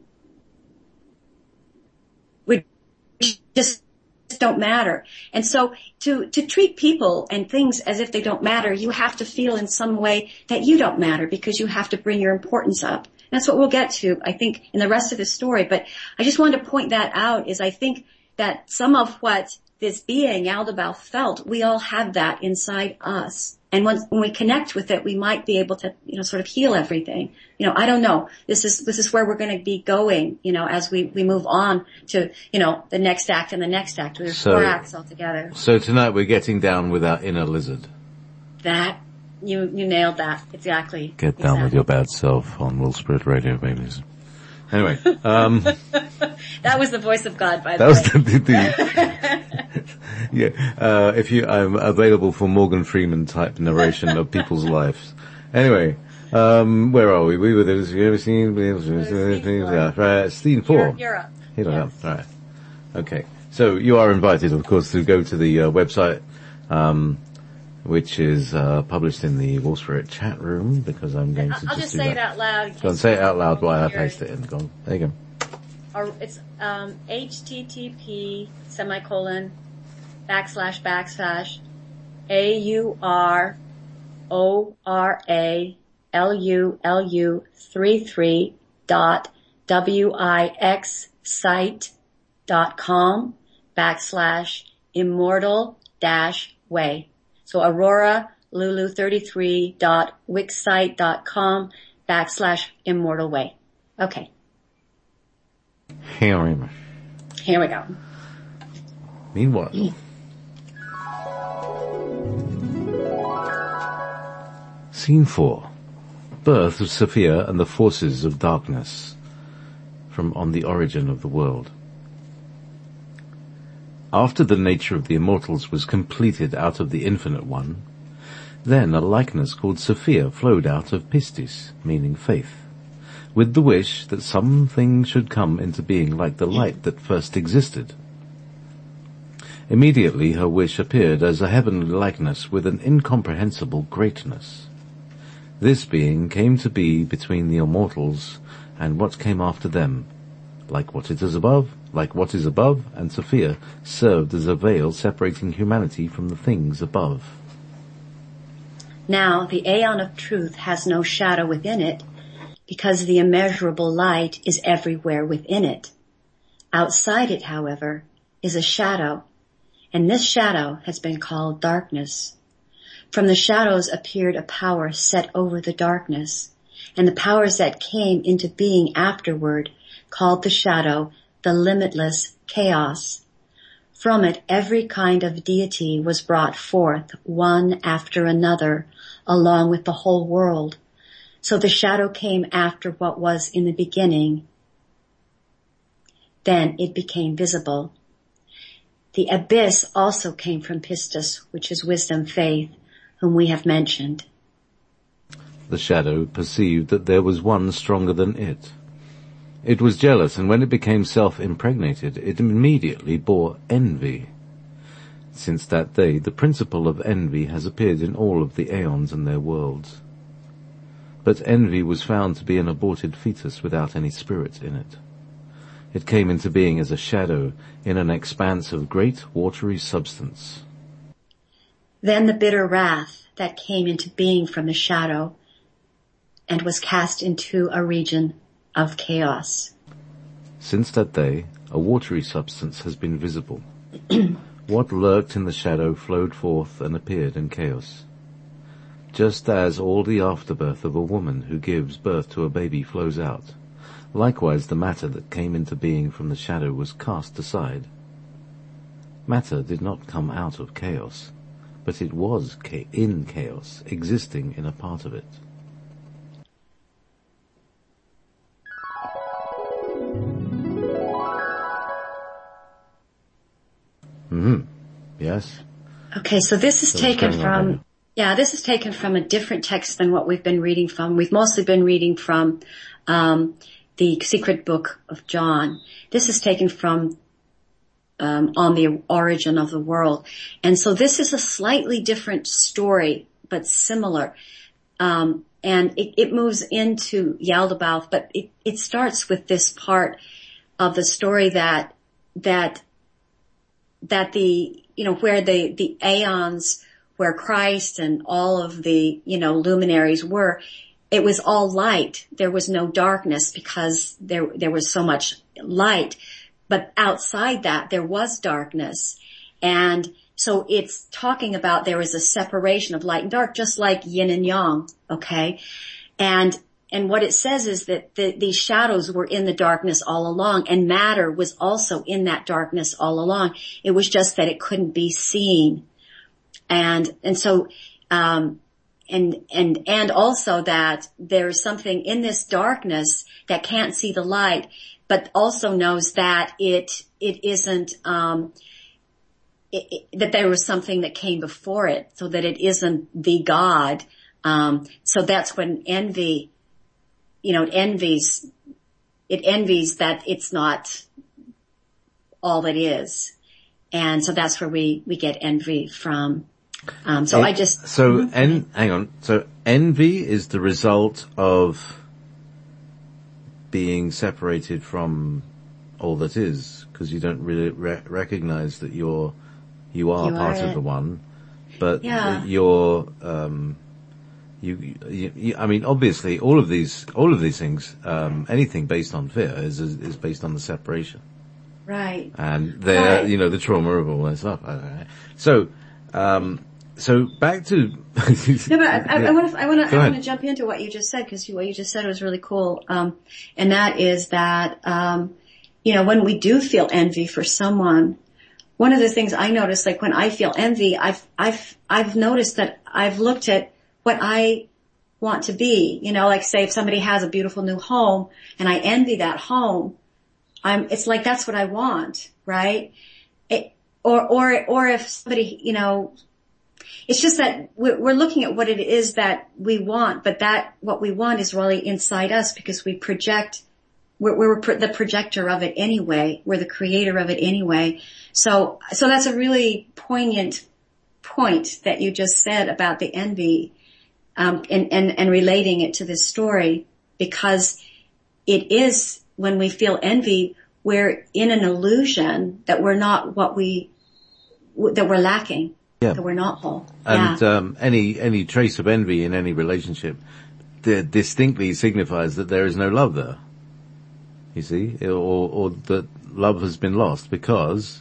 S2: we just don't matter. And so to, to treat people and things as if they don't matter, you have to feel in some way that you don't matter because you have to bring your importance up. That's what we'll get to, I think, in the rest of the story. But I just wanted to point that out is I think that some of what this being, Yaldabaoth, felt, we all have that inside us. And when, when we connect with it, we might be able to, you know, sort of heal everything. You know, I don't know. This is, this is where we're going to be going, you know, as we, we move on to, you know, the next act and the next act. There's so, four acts altogether.
S1: So tonight we're getting down with our inner lizard.
S2: That, you, you nailed that. Exactly.
S1: Get down
S2: exactly.
S1: with your bad self on Will Spirit Radio, babies. Anyway, um.
S2: that was the voice of God, by the
S1: that
S2: way.
S1: Was the, the, the yeah, uh, if you, I'm available for Morgan Freeman type narration of people's lives. Anyway, um, where are we? We were there, have you ever seen, yeah, right, scene four.
S2: You're up.
S1: Here I am, right. Okay. So you are invited, of course, to go to the uh, website, um, which is uh published in the Wall Spirit chat room, because I'm going to
S2: I'll
S1: just,
S2: just
S1: do
S2: say
S1: that.
S2: it out loud.
S1: Go and say it out loud while I paste it in. Go on. There you go.
S2: Or it's um H T T P semicolon backslash backslash A U R O R A L U L U three three dot W I X site dot com backslash immortal dash way. So Aurora Lulu thirty-three dot wixsite dot com backslash immortal way. Okay.
S1: Here we go.
S2: Here we go.
S1: Meanwhile, Scene four. Birth of Sophia and the Forces of Darkness, from On the Origin of the World. After the nature of the immortals was completed out of the Infinite One, then a likeness called Sophia flowed out of Pistis, meaning faith, with the wish that something should come into being like the light that first existed. Immediately her wish appeared as a heavenly likeness with an incomprehensible greatness. This being came to be between the immortals and what came after them, like what it is above, like what is above, and Sophia served as a veil separating humanity from the things above.
S2: Now the aeon of truth has no shadow within it, because the immeasurable light is everywhere within it. Outside it, however, is a shadow, and this shadow has been called darkness. From the shadows appeared a power set over the darkness, and the powers that came into being afterward called the shadow the limitless chaos. From it every kind of deity was brought forth, one after another, along with the whole world. So the shadow came after what was in the beginning. Then it became visible. The abyss also came from Pistis, which is wisdom, faith, whom we have mentioned.
S1: The shadow perceived that there was one stronger than it. It was jealous, and when it became self-impregnated, it immediately bore envy. Since that day, the principle of envy has appeared in all of the aeons and their worlds. But envy was found to be an aborted fetus without any spirit in it. It came into being as a shadow in an expanse of great watery substance.
S2: Then the bitter wrath that came into being from the shadow and was cast into a region of chaos.
S1: Since that day, a watery substance has been visible. What lurked in the shadow flowed forth and appeared in chaos. Just as all the afterbirth of a woman who gives birth to a baby flows out, likewise the matter that came into being from the shadow was cast aside. Matter did not come out of chaos, but it was in chaos, existing in a part of it. Mm-hmm. Yes.
S2: Okay, so this is
S1: so
S2: taken from, yeah, this is taken from a different text than what we've been reading from. We've mostly been reading from um, the Secret Book of John. This is taken from um, On the Origin of the World. And so this is a slightly different story, but similar. Um, and it, it moves into Yaldabaoth, but it, it starts with this part of the story that, that, that the, you know, where the, the aeons, where Christ and all of the, you know, luminaries were, it was all light. There was no darkness because there, there was so much light. But outside that, there was darkness. And so it's talking about there is a separation of light and dark, just like yin and yang, okay? And, and what it says is that the, these shadows were in the darkness all along, and matter was also in that darkness all along. It was just that it couldn't be seen. And, and so, um, and, and, and also that there is something in this darkness that can't see the light, but also knows that it, it isn't, um, it, it, that there was something that came before it, so that it isn't the God. Um, so that's when envy, you know, it envies, it envies that it's not all that is. And so that's where we, we get envy from. Um, so
S1: en-
S2: I just...
S1: So, en- hang on. So envy is the result of being separated from all that is, because you don't really re- recognize that you're, you are
S2: You
S1: part
S2: are
S1: of
S2: it.
S1: the one. but
S2: Yeah.
S1: you're, um, you, you, you, I mean, obviously, all of these, all of these things, um, anything based on fear is is, is based on the separation,
S2: Right.
S1: and there,
S2: Right.
S1: you know, the trauma of all that stuff. So, um, so back to.
S2: No, but I, I want to, I want to,
S1: Go
S2: I
S1: ahead.
S2: want to jump into what you just said, because what you just said was really cool. Um, and that is that, um, you know, when we do feel envy for someone, one of the things I notice, like when I feel envy, I've, I've, I've noticed that I've looked at what I want to be. You know, like say if somebody has a beautiful new home and I envy that home, I'm, it's like that's what I want, right? It, or, or, or if somebody, you know, it's just that we're looking at what it is that we want, but that what we want is really inside us because we project, we're, we're the projector of it anyway. We're the creator of it anyway. So, so that's a really poignant point that you just said about the envy, um, and, and, and relating it to this story, because it is when we feel envy, we're in an illusion that we're not what we, that we're lacking.
S1: Yeah.
S2: That we're not whole.
S1: And
S2: yeah.
S1: um, any any trace of envy in any relationship d- distinctly signifies that there is no love there. You see, or, or that love has been lost, because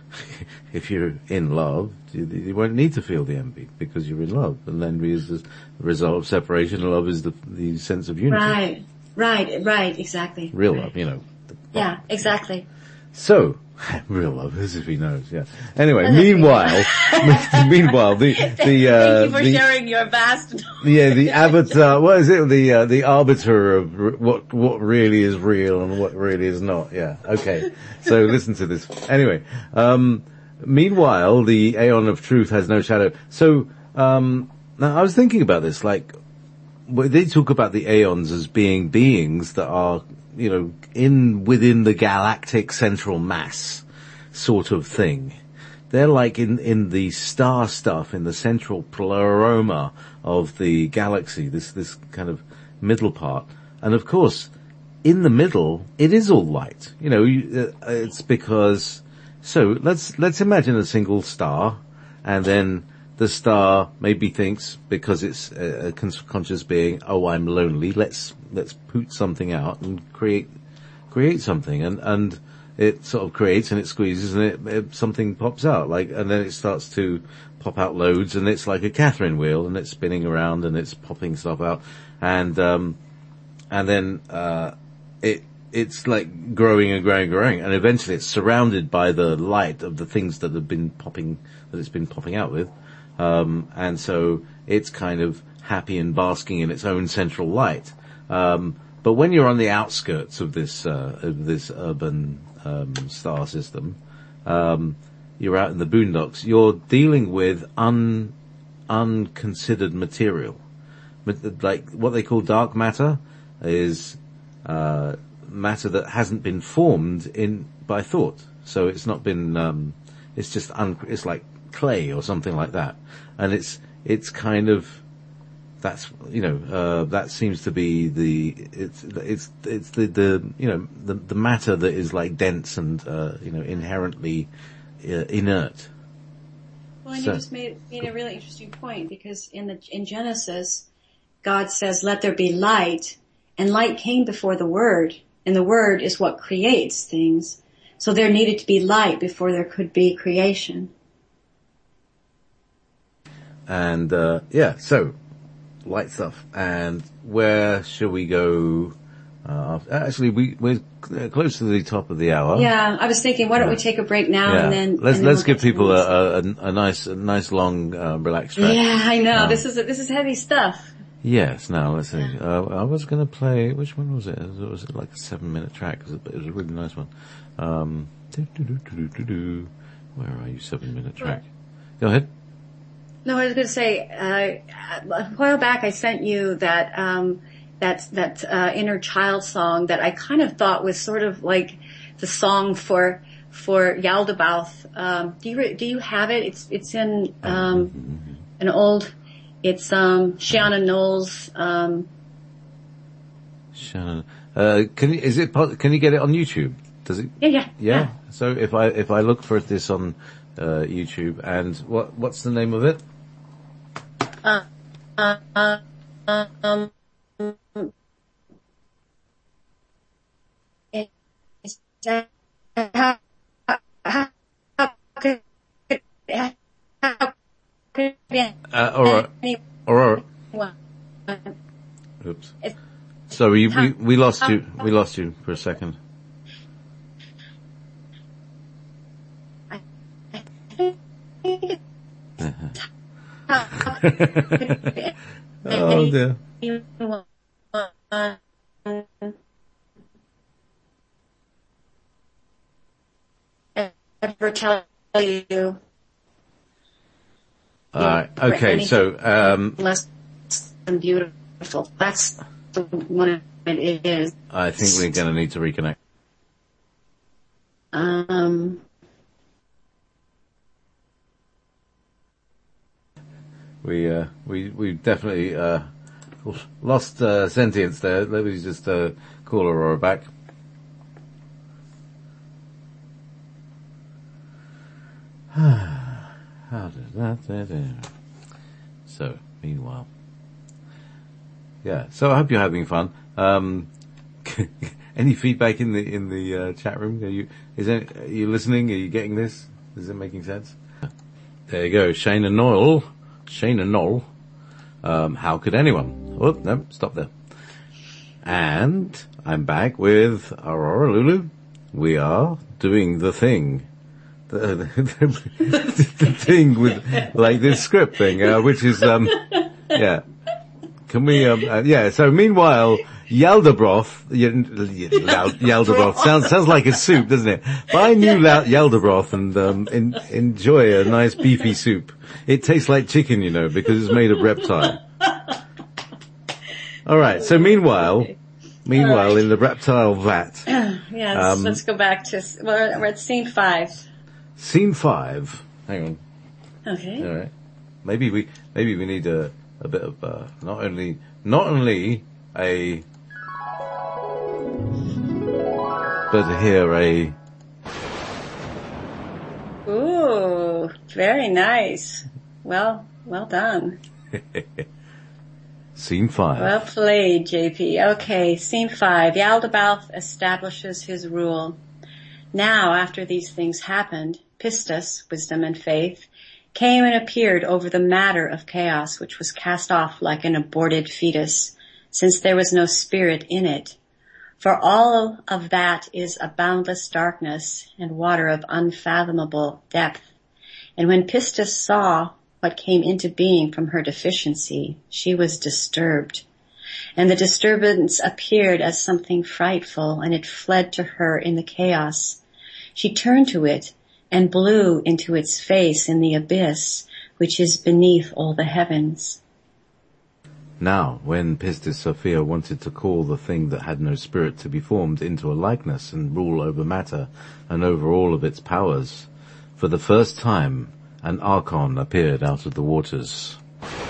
S1: if you're in love, you, you won't need to feel the envy because you're in love, and envy is the result of separation. And love is the the sense of unity.
S2: Right, right, right, exactly.
S1: Real
S2: right.
S1: love, you know.
S2: Yeah, exactly.
S1: So, real love, as if he knows, yeah. Anyway, meanwhile, meanwhile, the, the, uh,
S2: Thank you for
S1: the,
S2: sharing your vast
S1: yeah, the avatar, what is it? The, uh, the arbiter of r- what, what really is real and what really is not, yeah. Okay. So listen to this. Anyway, um, meanwhile, the Aeon of Truth has no shadow. So, um, now I was thinking about this, like, they talk about the Aeons as being beings that are, you know, in, within the galactic central mass sort of thing. They're like in, in the star stuff, in the central pleroma of the galaxy, this, this kind of middle part. And of course, in the middle, it is all light. You know, you, uh, it's because, so let's, let's imagine a single star, and then the star maybe thinks, because it's a, a conscious being, oh, I'm lonely, let's, let's put something out and create, create something. And, and it sort of creates and it squeezes and it, it, something pops out, like, and then it starts to pop out loads, and it's like a Catherine wheel, and it's spinning around and it's popping stuff out. And, um, and then, uh, it, it's like growing and growing and growing, and eventually it's surrounded by the light of the things that have been popping, that it's been popping out with. Um, and so it's kind of happy and basking in its own central light. Um, but when you're on the outskirts of this, uh, of this urban, um, star system, um, you're out in the boondocks, you're dealing with un, unconsidered material. Like what they call dark matter is, uh, matter that hasn't been formed in, by thought. So it's not been, um, it's just un, it's like clay or something like that. And it's, it's kind of, that's, you know, uh, that seems to be the, it's, it's, it's the, the, you know, the, the matter that is like dense and, uh, you know, inherently uh, inert.
S2: Well, and
S1: So,
S2: you just made, made a really interesting point, because in the, in Genesis, God says, let there be light, and light came before the Word, and the Word is what creates things. So there needed to be light before there could be creation.
S1: And, uh, yeah, so, light stuff. And where shall we go? Uh, actually, we, we're close to the top of the hour.
S2: Yeah, I was thinking, why don't we take a break now
S1: Yeah.
S2: and then...
S1: Let's,
S2: and then
S1: let's
S2: we'll
S1: give
S2: get to
S1: people
S2: the
S1: a, a, a nice, a nice long, uh, relaxed track.
S2: Yeah, I know.
S1: Um,
S2: this is, this is heavy stuff.
S1: Yes, now let's see. Uh, I was going to play, which one was it? Was it, was it like a seven minute track? It was a, it was a really nice one. Um, doo-doo-doo-doo-doo-doo. Where are you, seven minute track? Go ahead.
S2: No, I was going to say, uh, a while back I sent you that, um, that, that, uh, inner child song that I kind of thought was sort of like the song for, for Yaldabaoth. Um, do you, do you have it? It's, it's in, um, mm-hmm. an old, it's, um, Shiana Knowles, um.
S1: Shannon, uh, can you, is it, can you get it on YouTube? Does it?
S2: Yeah, yeah.
S1: Yeah.
S2: yeah.
S1: So if I, if I look for this on, uh, YouTube, and what, what's the name of it?
S2: uh, uh, uh, um, it's, uh, how, how, how could, how could
S1: Uh, Aurora, Aurora.
S2: anyone,
S1: Oops. So we, we, we lost you, we lost you for a second. Oh dear.
S2: Ever tell you?
S1: Alright, okay, so, um,
S2: less than beautiful. That's the one it is.
S1: I think we're gonna need to reconnect.
S2: Um,
S1: We, uh, we, we definitely, uh, lost, uh, sentience there. Let me just, uh, call Aurora back. How did that, that, that. So, meanwhile. Yeah, so I hope you're having fun. Um, any feedback in the, in the, uh, chat room? Are you, is it, are you listening? Are you getting this? Is it making sense? There you go, Shana Noel. Shana Knoll. Um, how could anyone? Oh, no, stop there. And I'm back with Aurora Lulu. We are doing the thing. The, the, the, the thing with, like this script thing, uh, which is, um, yeah. Can we, um, uh, yeah, so meanwhile, Yaldabroth, Yaldabroth, sounds, sounds like a soup, doesn't it? Buy new Yaldabroth and, um, in, enjoy a nice beefy soup. It tastes like chicken, you know, because it's made of reptile. Alright, so meanwhile, meanwhile right. in the reptile vat.
S2: Yeah, let's, um, let's go back to, well, we're at scene five.
S1: Scene five. Hang
S2: on. Okay.
S1: Alright. Maybe we, maybe we need a, a bit of, uh, not only, not only a, but here a,
S2: ooh, very nice. Well, well done.
S1: Scene five.
S2: Well played, J P. Okay, scene five. Yaldabaoth establishes his rule. Now, after these things happened, Pistis, wisdom and faith, came and appeared over the matter of chaos, which was cast off like an aborted fetus, since there was no spirit in it. For all of that is a boundless darkness and water of unfathomable depth. And when Pistis saw what came into being from her deficiency, she was disturbed. And the disturbance appeared as something frightful, and it fled to her in the chaos. She turned to it and blew into its face in the abyss, which is beneath all the heavens.
S1: Now, when Pistis Sophia wanted to call the thing that had no spirit to be formed into a likeness and rule over matter and over all of its powers, for the first time an archon appeared out of the waters.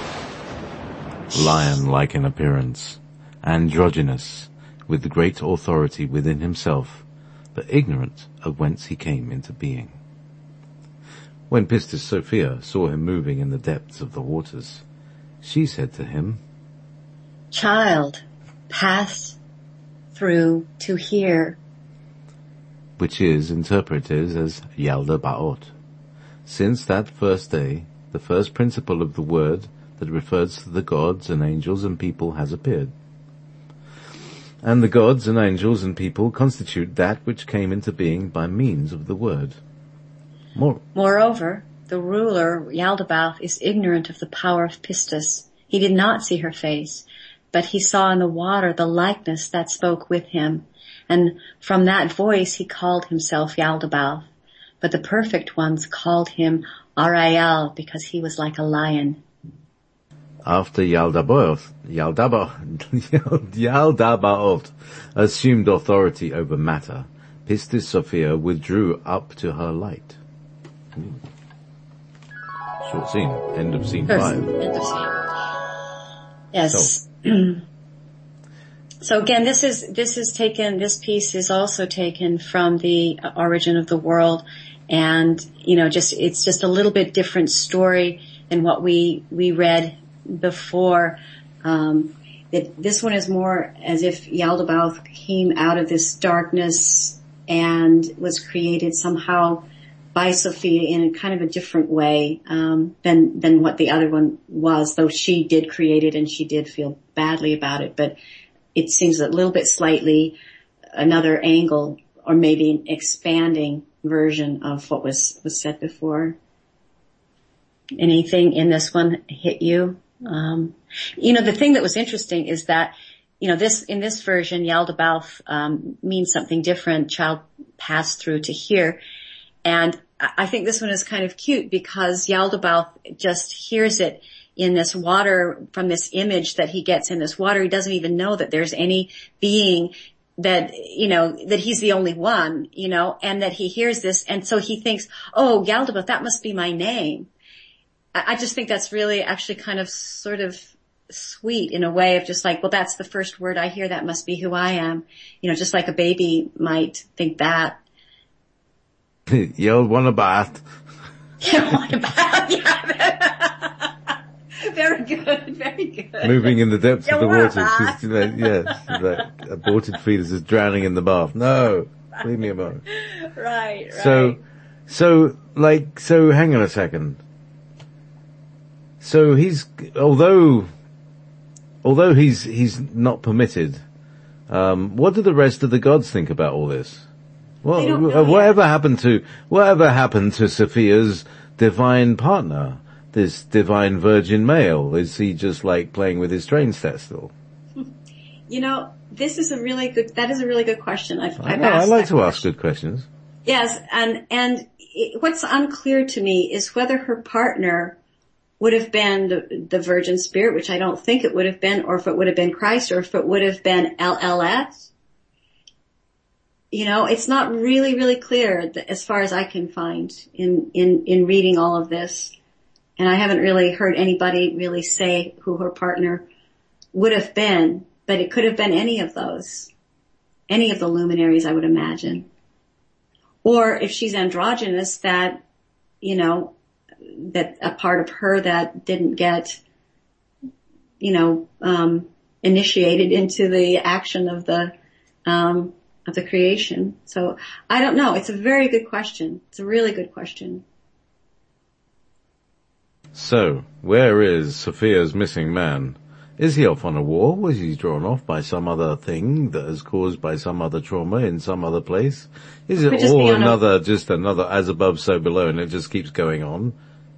S1: Lion-like in appearance, androgynous, with great authority within himself, but ignorant of whence he came into being. When Pistis Sophia saw him moving in the depths of the waters, she said to him,
S2: "Child, pass through to here,"
S1: which is interpreted as Yaldabaoth. Since that first day, the first principle of the word that refers to the gods and angels and people has appeared. And the gods and angels and people constitute that which came into being by means of the word. More.
S2: Moreover, the ruler, Yaldabaoth, is ignorant of the power of Pistis. He did not see her face, but he saw in the water the likeness that spoke with him, and from that voice he called himself Yaldabaoth. But the perfect ones called him Ariel because he was like a lion.
S1: After Yaldabaoth, Yaldabaoth, Yaldabaoth assumed authority over matter, Pistis Sophia withdrew up to her light. Short scene. End of scene
S2: First,
S1: five.
S2: End of scene. Yes. So. So again, this is, this is taken, this piece is also taken from the Origin of the World, and, you know, just, it's just a little bit different story than what we, we read before. Um, that this one is more as if Yaldabaoth came out of this darkness and was created somehow by Sophia in a kind of a different way um, than than what the other one was, though she did create it and she did feel badly about it. But it seems a little bit slightly another angle, or maybe an expanding version of what was, was said before. Anything in this one hit you? Um, you know, the thing that was interesting is that, you know, this, in this version, Yaldabaoth, um, means something different, child passed through to here. And I think this one is kind of cute because Yaldabaoth just hears it in this water, from this image that he gets in this water. He doesn't even know that there's any being that, you know, that he's the only one, you know, and that he hears this. And so he thinks, oh, Yaldabaoth, that must be my name. I just think that's really actually kind of sort of sweet in a way of just like, well, that's the first word I hear. That must be who I am. You know, just like a baby might think that.
S1: You want a bath.
S2: You want a bath, yeah. Very good, very good.
S1: Moving in the depths
S2: you
S1: of the
S2: want
S1: water.
S2: A bath.
S1: She's, yes, that aborted fetus is drowning in the bath. No, leave me alone.
S2: Right, right.
S1: So, so, like, so hang on a second. So he's, although, although he's, he's not permitted, um, what do the rest of the gods think about all this? Well,
S2: They don't know
S1: whatever
S2: yet.
S1: happened to, whatever happened to Sophia's divine partner, this divine virgin male? Is he just like playing with his train set still?
S2: You know, this is a really good, that is a really good question. I've,
S1: I
S2: I've
S1: know, I
S2: asked
S1: like
S2: that
S1: to ask
S2: question.
S1: good questions.
S2: Yes, and, and it, what's unclear to me is whether her partner would have been the, the Virgin Spirit, which I don't think it would have been, or if it would have been Christ, or if it would have been L L S. You know, it's not really, really clear as far as I can find in, in, in reading all of this. And I haven't really heard anybody really say who her partner would have been, but it could have been any of those. Any of the luminaries, I would imagine. Or if she's androgynous, that, you know, that a part of her that didn't get, you know, um, initiated into the action of the, um, of the creation. So I don't know. It's a very good question. It's a really good question.
S1: So, where is Sophia's missing man? Is he off on a war? Was he drawn off by some other thing that is caused by some other trauma in some other place? Is it
S2: Could just be
S1: all
S2: on a-
S1: another, just another as above, so below, and it just keeps going on?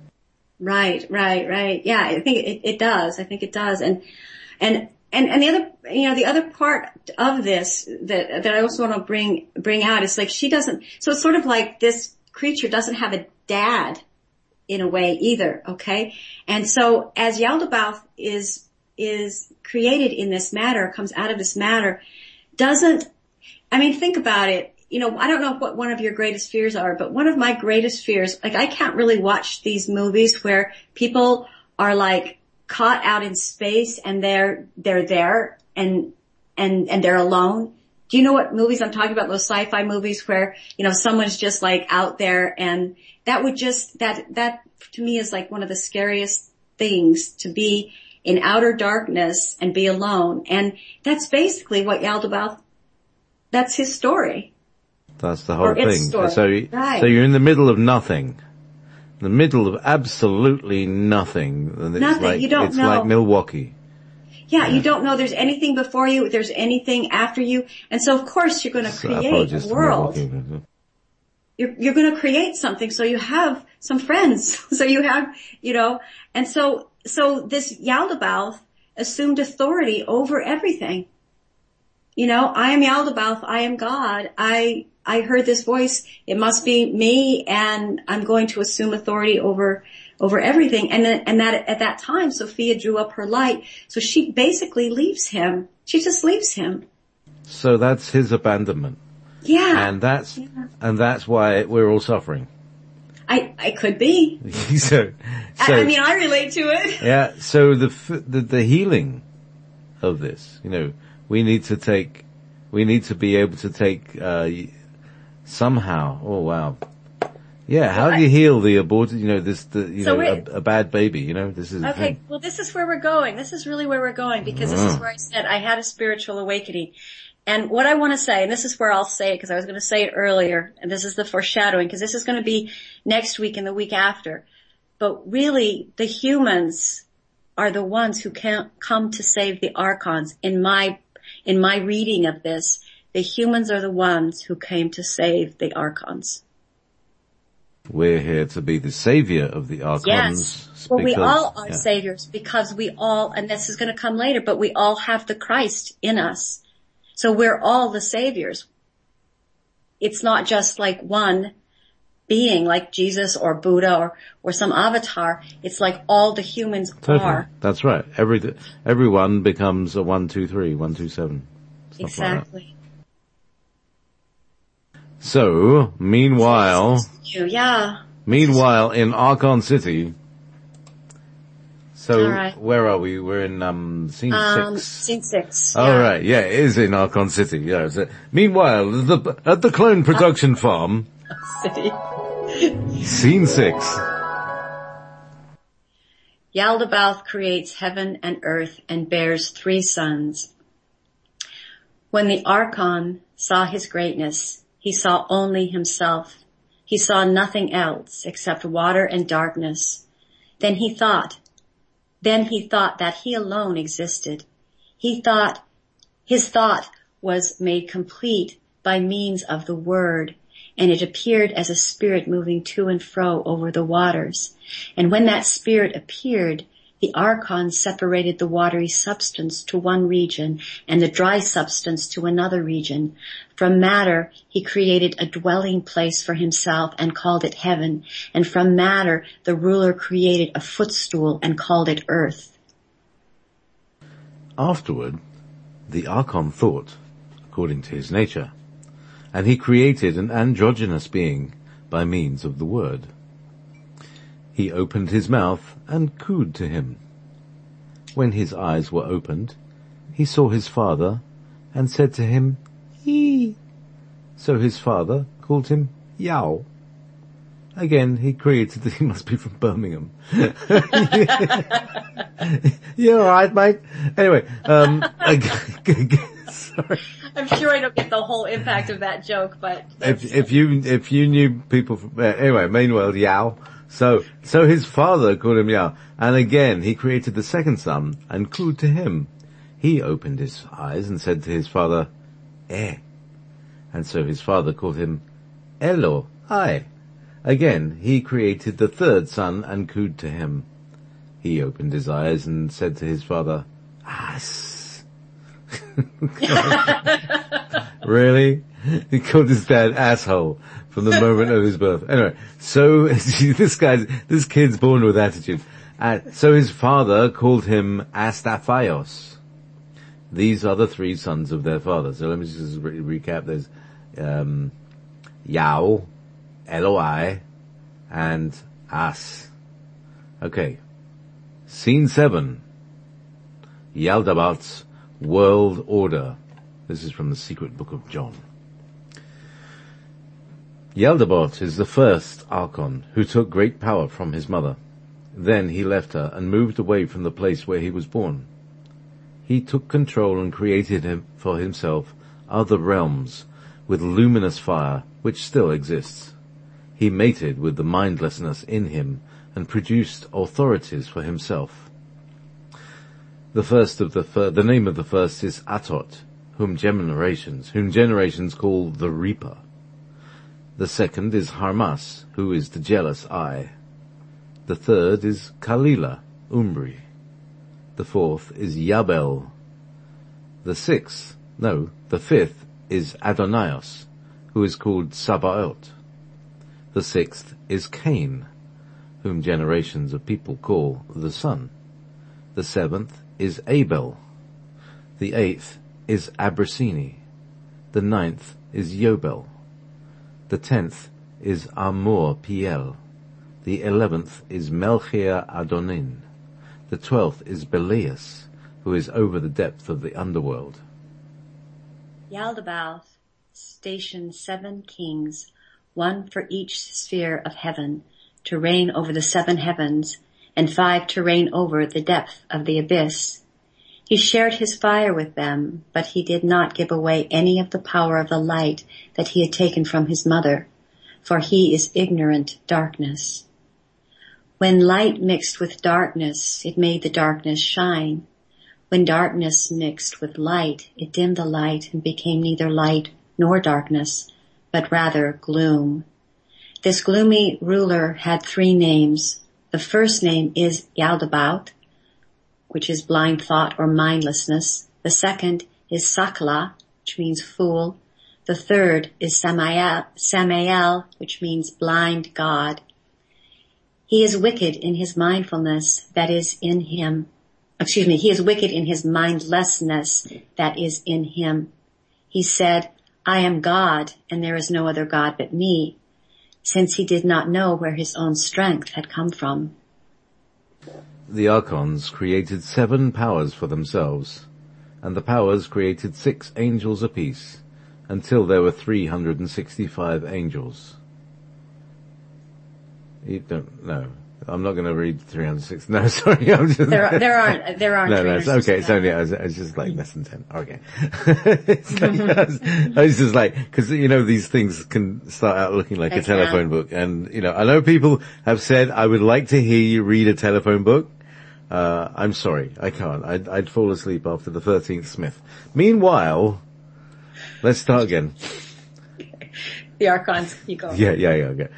S2: Right, right, right. Yeah, I think it, it does. I think it does. And, and, and, and the other, you know, the other part of this that, that I also want to bring, bring out is like she doesn't, so it's sort of like this creature doesn't have a dad in a way either, okay? And so as Yaldabaoth is, is created in this matter, comes out of this matter, doesn't, I mean, think about it. You know, I don't know what one of your greatest fears are, but one of my greatest fears, like I can't really watch these movies where people are like caught out in space and they're, they're there and, and, and they're alone. Do you know what movies I'm talking about? Those sci-fi movies where, you know, someone's just like out there, and that would just, that, that to me is like one of the scariest things, to be in outer darkness and be alone. And that's basically what Yaldabaoth, that's his story.
S1: That's the whole
S2: Or its
S1: thing.
S2: story.
S1: So, you-
S2: Right.
S1: so you're in the middle of nothing. The middle of absolutely nothing. And it's
S2: Nothing.
S1: like,
S2: You don't
S1: it's
S2: know.
S1: like Milwaukee.
S2: Yeah, you don't know there's anything before you, there's anything after you. And so of course you're going to
S1: So,
S2: create
S1: apologies
S2: a
S1: to
S2: world.
S1: Milwaukee.
S2: You're, you're going to create something, so you have some friends. So you have, you know, and so, so this Yaldabaoth assumed authority over everything. You know, I am Yaldabaoth, I am God. I, I heard this voice, it must be me, and I'm going to assume authority over, over everything. And then, and that, at that time, Sophia drew up her light. So she basically leaves him. She just leaves him.
S1: So that's his abandonment.
S2: Yeah.
S1: And that's,
S2: Yeah.
S1: and that's why we're all suffering.
S2: I, I could be.
S1: so, so,
S2: I, I mean, I relate to it.
S1: yeah, so the, f- the, the healing of this, you know, we need to take, we need to be able to take, uh, somehow, oh wow, Yeah,
S2: So
S1: how do
S2: I-
S1: you heal the aborted, you know, this, the, you
S2: So
S1: know,
S2: it-
S1: a, a bad baby, you know, this is the
S2: Okay,
S1: thing.
S2: well this is where we're going. This is really where we're going because this is where I said I had a spiritual awakening. And what I want to say, and this is where I'll say it because I was going to say it earlier, and this is the foreshadowing because this is going to be next week and the week after. But really, the humans are the ones who can't come to save the archons. In my, in my reading of this, the humans are the ones who came to save the archons.
S1: We're here to be the savior of the archons.
S2: Yes. Well, we
S1: because-
S2: all are
S1: yeah.
S2: saviors because we all, and this is going to come later, but we all have the Christ in us. So we're all the saviors. It's not just like one being like Jesus or Buddha or, or some avatar. It's like all the humans
S1: Totally.
S2: are.
S1: That's right. Every, everyone becomes a one, two, three, one, two, seven. Stuff like that.
S2: Exactly.
S1: So, meanwhile,
S2: Yeah.
S1: meanwhile in Archon City, so
S2: All right.
S1: where are we? We're in, um, scene
S2: Um,
S1: six.
S2: scene six.
S1: Oh,
S2: yeah.
S1: right. Yeah, it is in Archon City. Yeah. So, meanwhile, the, at the clone production farm,
S2: City.
S1: scene six.
S2: Yaldabaoth creates heaven and earth and bears three sons. When the Archon saw his greatness, he saw only himself. He saw nothing else except water and darkness. Then he thought, then he thought that he alone existed. He thought, his thought was made complete by means of the word, and it appeared as a spirit moving to and fro over the waters. And when that spirit appeared, the Archon separated the watery substance to one region and the dry substance to another region. From matter, he created a dwelling place for himself and called it heaven. And from matter, the ruler created a footstool and called it earth.
S1: Afterward, the Archon thought, according to his nature, and he created an androgynous being by means of the word. He opened his mouth and cooed to him. When his eyes were opened, he saw his father and said to him, Hee. So his father called him Yao. Again, he created, he must be from Birmingham. You're alright, mate. Anyway, um, sorry.
S2: I'm sure I don't get the whole impact of that joke, but
S1: If, if you, if you knew people from, uh, anyway, meanwhile, Yao. So, so his father called him Yao. And again, he created the second son and cooed to him. He opened his eyes and said to his father, Eh. And so his father called him Elo, I. Again, he created the third son and cooed to him. He opened his eyes and said to his father, Ass. Really? He called his dad asshole from the moment of his birth. Anyway, so this guy, this kid's born with attitude. Uh, so his father called him Astaphios. These are the three sons of their father. So let me just re- recap. There's um, Yao, Eloi, and As. Okay. Scene seven. Yaldabaoth's World Order. This is from the Secret Book of John. Yaldabaoth is the first Archon who took great power from his mother. Then he left her and moved away from the place where he was born. He took control and created him for himself other realms with luminous fire which still exists. He mated with the mindlessness in him and produced authorities for himself. The first of the fir- the name of the first is Atot, whom generations, whom generations call the Reaper. The second is Harmas, who is the jealous eye. The third is Kalila, Umbri. The fourth is Yabel. The sixth, no, the fifth is Adonaios, who is called Sabaoth. The sixth is Cain, whom generations of people call the Son. The seventh is Abel. The eighth is Abrasini. The ninth is Yobel. The tenth is Amor Piel. The eleventh is Melchiah Adonin. The twelfth is Belias, who is over the depth of the underworld.
S2: Yaldabaoth stationed seven kings, one for each sphere of heaven, to reign over the seven heavens, and five to reign over the depth of the abyss. He shared his fire with them, but he did not give away any of the power of the light that he had taken from his mother, for he is ignorant darkness. When light mixed with darkness, it made the darkness shine. When darkness mixed with light, it dimmed the light and became neither light nor darkness, but rather gloom. This gloomy ruler had three names. The first name is Yaldabaoth, which is blind thought or mindlessness. The second is Sakla, which means fool. The third is Samael, Samael, which means blind God. He is wicked in his mindfulness that is in him. Excuse me, he is wicked in his mindlessness that is in him. He said, I am God, and there is no other God but me, since he did not know where his own strength had come from.
S1: The Archons created seven powers for themselves, and the powers created six angels apiece, until there were three hundred sixty-five angels. You don't know. I'm not going to read three hundred sixty. No, sorry. I'm just
S2: there, there aren't. There aren't.
S1: No, no. It's okay. It's only. I was, I was just like less than ten. Okay. It's like, I, was, I was just like, because you know these things can start out looking like
S2: They
S1: a telephone
S2: can.
S1: book, and you know I know people have said I would like to hear you read a telephone book. Uh, I'm sorry, I can't. I'd, I'd fall asleep after the thirteenth Smith. Meanwhile, let's start again.
S2: The Archons, you go.
S1: Yeah, yeah, yeah. Okay.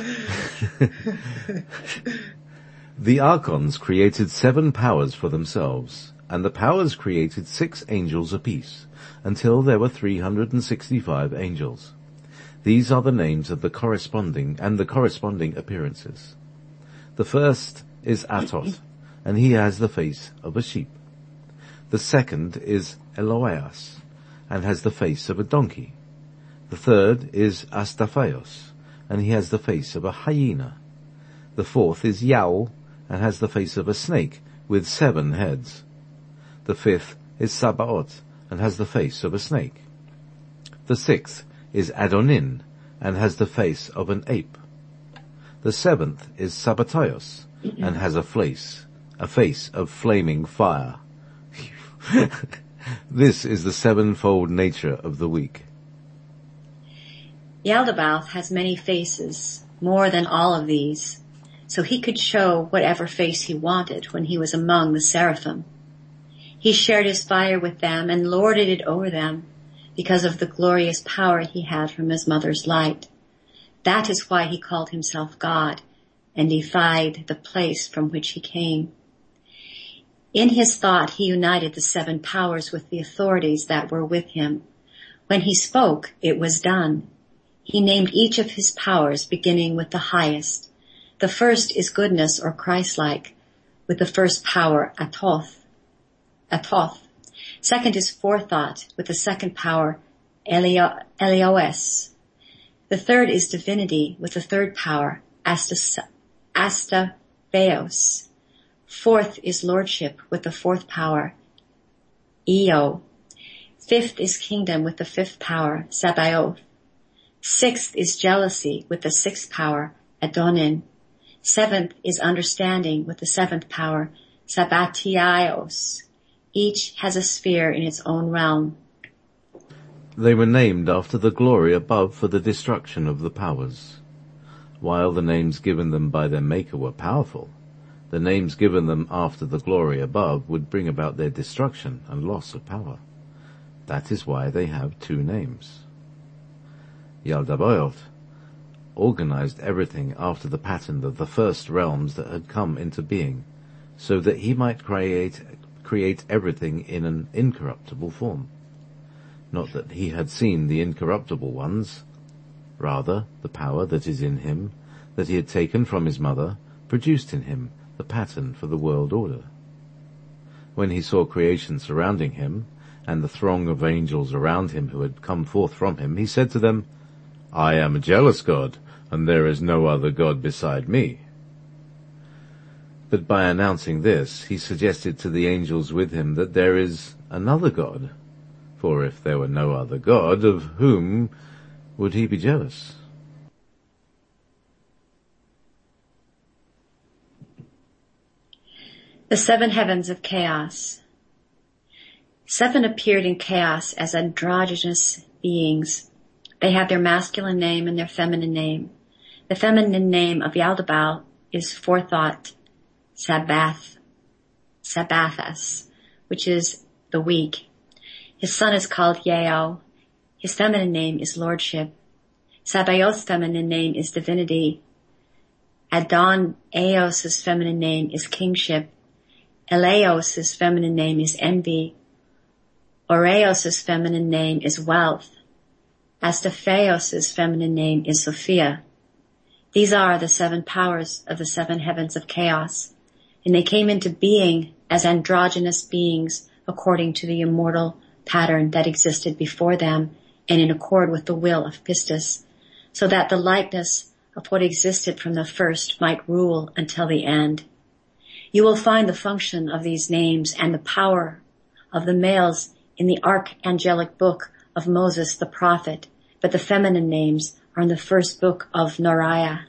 S1: The Archons created seven powers for themselves, and the powers created six angels apiece, until there were three hundred sixty-five angels. These are the names of the corresponding and the corresponding appearances. The first is Atoth, and he has the face of a sheep. The second is Eloeas, and has the face of a donkey. The third is Astaphaeus, and he has the face of a hyena. The fourth is Yael, and has the face of a snake with seven heads. The fifth is Sabaoth, and has the face of a snake. The sixth is Adonin, and has the face of an ape. The seventh is Sabataios, and has a face, a face of flaming fire. This is the sevenfold nature of the week.
S2: Yaldabaoth has many faces, more than all of these, so he could show whatever face he wanted when he was among the seraphim. He shared his fire with them and lorded it over them because of the glorious power he had from his mother's light. That is why he called himself God and defied the place from which he came. In his thought, he united the seven powers with the authorities that were with him. When he spoke, it was done. He named each of his powers, beginning with the highest. The first is goodness or Christ-like, with the first power, Atoth. Atoth. Second is forethought, with the second power, Elio, Elios. The third is divinity, with the third power, Astas, Astaphaeos. Fourth is lordship, with the fourth power, Eo. Fifth is kingdom, with the fifth power, Sabaoth. Sixth is jealousy, with the sixth power, Adonin. Seventh is understanding, with the seventh power, Sabataios. Each has a sphere in its own realm.
S1: They were named after the glory above for the destruction of the powers. While the names given them by their maker were powerful, the names given them after the glory above would bring about their destruction and loss of power. That is why they have two names. Yaldabaoth organized everything after the pattern of the first realms that had come into being, so that he might create create everything in an incorruptible form. Not that he had seen the incorruptible ones, rather the power that is in him, that he had taken from his mother, produced in him the pattern for the world order. When he saw creation surrounding him, and the throng of angels around him who had come forth from him, he said to them, I am a jealous God, and there is no other God beside me. But by announcing this, he suggested to the angels with him that there is another God, for if there were no other God, of whom would he be jealous?
S2: The seven heavens of chaos. Seven appeared in chaos as androgynous beings. They have their masculine name and their feminine name. The feminine name of Yaldabaoth is Forethought Sabath, Sabathus, which is the weak. His son is called Yao. His feminine name is Lordship. Sabaoth's feminine name is Divinity. Adon Eos's feminine name is Kingship. Eleos's feminine name is Envy. Oreos's feminine name is Wealth. Astaphaeos's feminine name is Sophia. These are the seven powers of the seven heavens of chaos, and they came into being as androgynous beings according to the immortal pattern that existed before them and in accord with the will of Pistis, so that the likeness of what existed from the first might rule until the end. You will find the function of these names and the power of the males in the archangelic book of Moses the prophet, but the feminine names are in the first book of Nariah.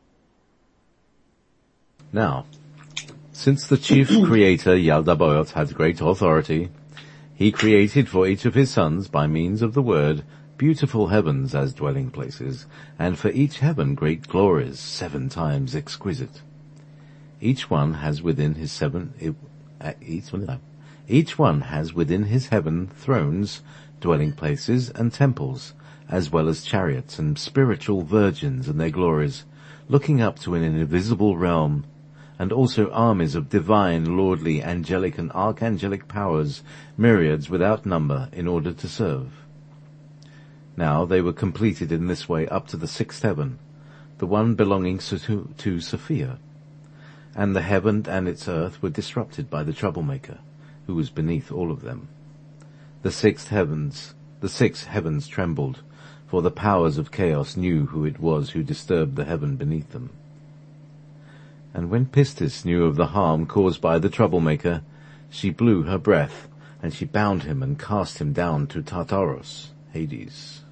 S1: Now, since the chief creator Yaldabaoth had great authority, he created for each of his sons, by means of the word, beautiful heavens as dwelling places, and for each heaven great glories, seven times exquisite. Each one has within his seven, each one, each one has within his heaven thrones, dwelling places, and temples, as well as chariots and spiritual virgins and their glories, looking up to an invisible realm, and also armies of divine, lordly, angelic and archangelic powers, myriads without number, in order to serve. Now they were completed in this way up to the sixth heaven, the one belonging to, to Sophia. And the heaven and its earth were disrupted by the troublemaker, who was beneath all of them. The sixth heavens, the six heavens trembled, for the powers of chaos knew who it was who disturbed the heaven beneath them. And when Pistis knew of the harm caused by the troublemaker, she blew her breath, and she bound him and cast him down to Tartarus, Hades.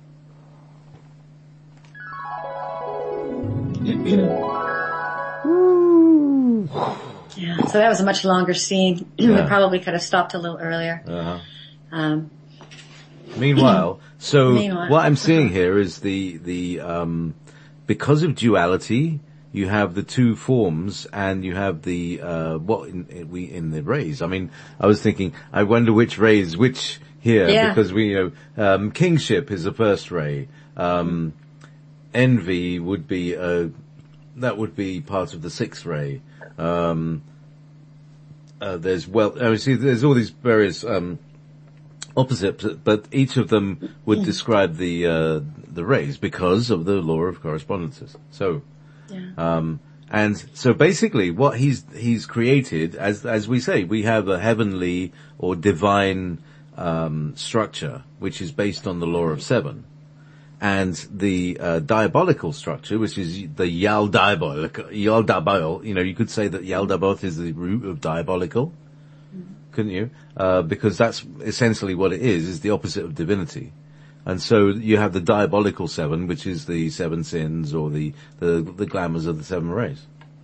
S2: Yeah, so that was a much longer scene.
S1: Yeah.
S2: We probably could have stopped a little earlier.
S1: Uh-huh.
S2: Um,
S1: Meanwhile, so
S2: Meanwhile.
S1: what I'm seeing here is the, the, um, because of duality, you have the two forms and you have the, uh, what in, in, we, in the rays. I mean, I was thinking, I wonder which ray is which here,
S2: Yeah.
S1: because we, you know, um, kingship is the first ray, um, envy would be, uh, that would be part of the sixth ray, um, uh, there's well, I mean, see, there's all these various, um, opposite, but each of them would describe the, uh, the rays because of the law of correspondences. So,
S2: yeah.
S1: um, and so basically what he's, he's created, as, as we say, we have a heavenly or divine, um, structure, which is based on the law of seven. And the, uh, diabolical structure, which is the Yaldabaoth, Yaldabaoth, you know, you could say that Yaldabaoth is the root of diabolical, couldn't you? Uh, because that's essentially what it is, is the opposite of divinity. And so you have the diabolical seven, which is the seven sins or the, the, the glamours of the seven rays.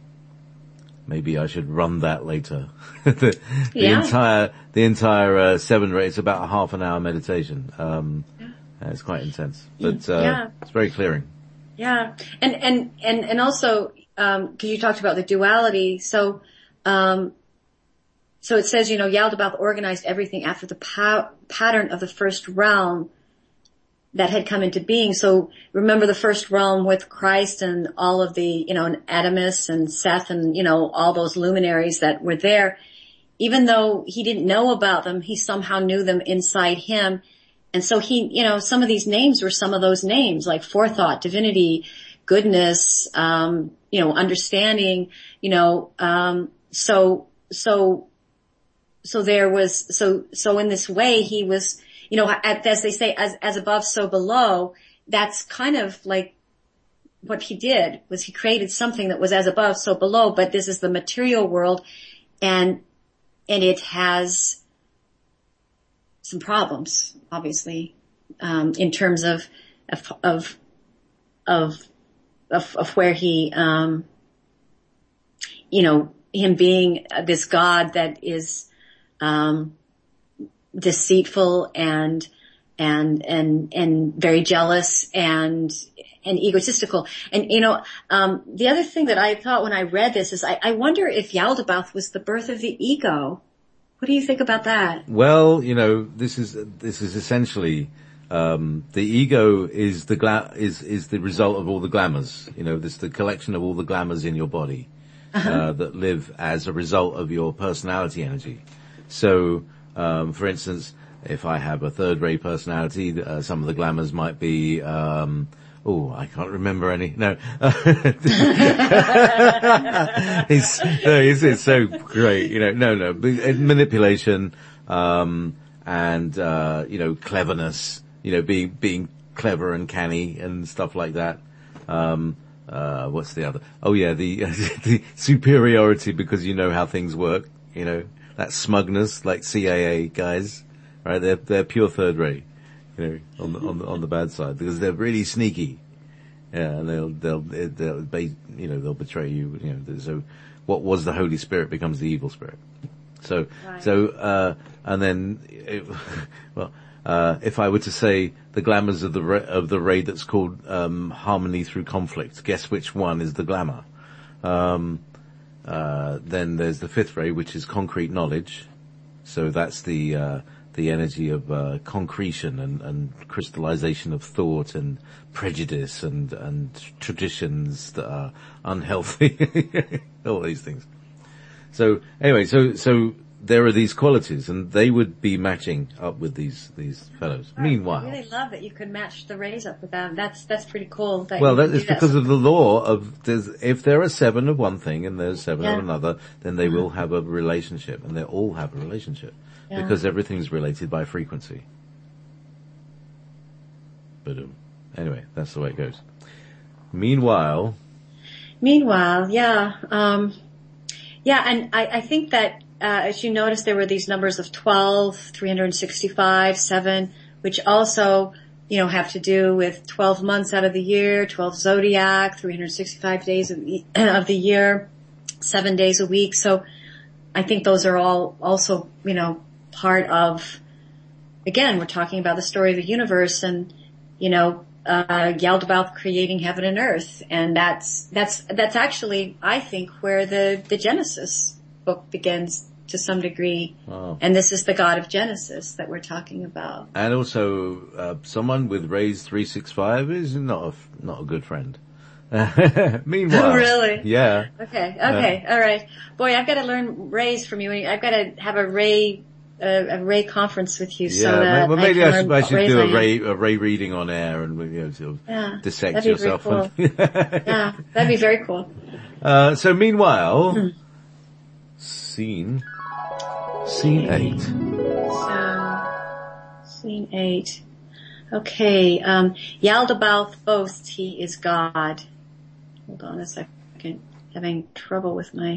S1: Maybe I should run that later. the, the
S2: Yeah.
S1: entire, the entire, uh, seven rays, it's about a half an hour meditation. Um, yeah. It's quite intense, but, uh,
S2: Yeah.
S1: it's very clearing.
S2: Yeah. And, and, and, and also, um, cause you talked about the duality. So, um, so it says, you know, Yaldabaoth organized everything after the pa- pattern of the first realm that had come into being. So remember the first realm with Christ and all of the, you know, and Adamus and Seth and, you know, all those luminaries that were there. Even though he didn't know about them, he somehow knew them inside him. And so he, you know, some of these names were some of those names, like forethought, divinity, goodness, um, you know, understanding, you know, um, so, so, so there was, so, so in this way he was, you know, as they say, as, as above, so below. That's kind of like what he did, was he created something that was as above, so below, but this is the material world, and, and it has some problems, obviously, um, in terms of, of, of, of, of, of where he, um, you know, him being this God that is, um, deceitful and, and, and, and very jealous and, and egotistical. And, you know, um, the other thing that I thought when I read this is I, I wonder if Yaldabaoth was the birth of the ego. What do you think about that?
S1: Well, you know, this is, this is essentially, um, the ego is the gla- is, is the result of all the glamours. You know, this the collection of all the glamours in your body, uh-huh. uh, that live as a result of your personality energy. So, um, for instance, if I have a third-rate personality, uh, some of the glamours might be, um, oh, I can't remember any. No, it's, no, it's, it's so great. You know, no, no, manipulation, um, and, uh, you know, cleverness, you know, being, being clever and canny and stuff like that. Um, uh, what's the other? Oh yeah, the, the superiority because you know how things work, you know, that smugness like C I A guys, right? They're, they're pure third rate. You know, on the, on the, on the bad side, because they're really sneaky. Yeah, and they'll, they'll, they'll, they, you know, they'll betray you, you know, so what was the Holy Spirit becomes the evil spirit. So, right. so, uh, and then, it, well, uh, if I were to say the glamours of the, ra- of the raid that's called, um, harmony through conflict, guess which one is the glamour? Um, uh, then there's the fifth ray, which is concrete knowledge. So that's the, uh, the energy of uh, concretion and, and crystallization of thought and prejudice and, and traditions that are unhealthy, all these things. So anyway, so so there are these qualities, and they would be matching up with these these fellows. Right. Meanwhile,
S2: I really love that you could match the rays up with them. That's that's pretty cool. That
S1: well,
S2: that
S1: is because of the law of there's, if there are seven of one thing and there's seven
S2: yeah.
S1: of another, then they will have a relationship, and they all have a relationship. Yeah. Because everything's related by frequency. But um, anyway, that's the way it goes. Meanwhile.
S2: Meanwhile, yeah, um, yeah, and I, I think that uh, as you notice, there were these numbers of twelve, three hundred sixty-five, seven, which also, you know, have to do with twelve months out of the year, twelve zodiac, three hundred sixty-five days of the, of the year, seven days a week. So I think those are all also, you know, part of, again, we're talking about the story of the universe and, you know, uh, Yaldabaoth creating heaven and earth. And that's, that's, that's actually, I think, where the, the Genesis book begins to some degree.
S1: Wow. And
S2: this is the God of Genesis that we're talking about.
S1: And also, uh, someone with rays three sixty-five is not a, not a good friend. Meanwhile.
S2: Oh, really?
S1: Yeah.
S2: Okay, okay, uh, all right. Boy, I've got to learn rays from you. I've got to have a ray A, a ray conference with you,
S1: yeah,
S2: so that
S1: well, maybe
S2: I,
S1: I should, I should do a ray,
S2: am.
S1: a ray reading on air and, you know, sort of
S2: yeah,
S1: dissect yourself.
S2: Cool. Yeah, that'd be very cool.
S1: Uh, so meanwhile, mm. scene, scene eight.
S2: So, scene eight. Okay, um, Yaldabaoth boasts he is God. Hold on a second. Having trouble with my...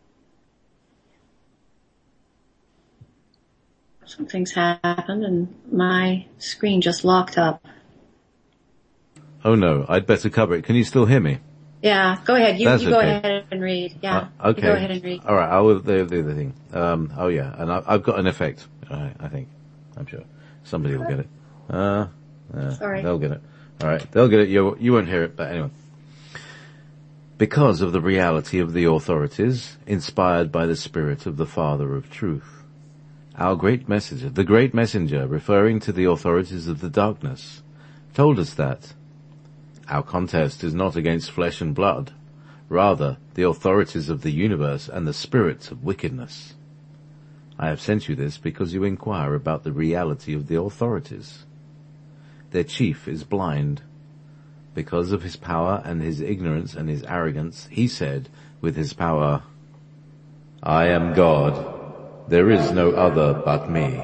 S2: Something's happened and my screen just locked up.
S1: Oh no, I'd better cover it. Can you still hear me?
S2: Yeah, go ahead. You, you go
S1: okay.
S2: ahead and read. Yeah,
S1: uh, okay.
S2: You go ahead and read.
S1: Alright, I will do the other thing. Um, oh yeah, and I, I've got an effect, I, I think. I'm sure. Somebody will get it. Uh, uh,
S2: Sorry.
S1: They'll get it. Alright, they'll get it. You, you won't hear it, but anyway. Because of the reality of the authorities, inspired by the spirit of the Father of Truth, our great messenger, the great messenger, referring to the authorities of the darkness, told us that our contest is not against flesh and blood, rather the authorities of the universe and the spirits of wickedness. I have sent you this because you inquire about the reality of the authorities. Their chief is blind. Because of his power and his ignorance and his arrogance, he said with his power, I am God. There is no other but me.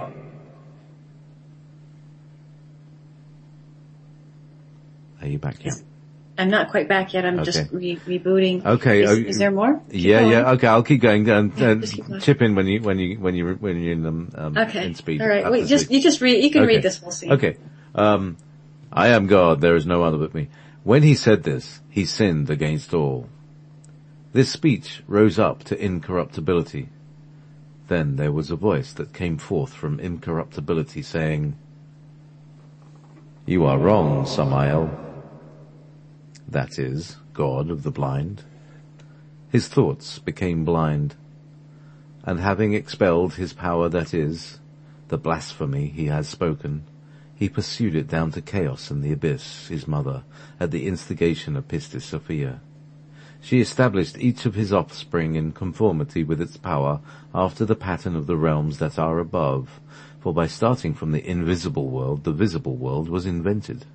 S1: Are you back yet?
S2: I'm not quite back yet. I'm okay. just re- rebooting.
S1: Okay.
S2: Is, is there more? Keep
S1: yeah,
S2: going.
S1: yeah. Okay, I'll keep going. And,
S2: yeah,
S1: and
S2: keep going.
S1: Chip in when you when you when you when you're in um, um
S2: okay.
S1: in speed.
S2: All right. Wait, just speed. you just read. You can
S1: okay.
S2: read this. We'll see.
S1: Okay. Um, I am God. There is no other but me. When he said this, he sinned against all. This speech rose up to incorruptibility. Then there was a voice that came forth from incorruptibility, saying, "You are wrong, Samael," that is, God of the blind. His thoughts became blind, and having expelled his power, that is, the blasphemy he has spoken, he pursued it down to Chaos and the abyss, his mother, at the instigation of Pistis Sophia. She established each of his offspring in conformity with its power after the pattern of the realms that are above, for by starting from the invisible world, the visible world was invented.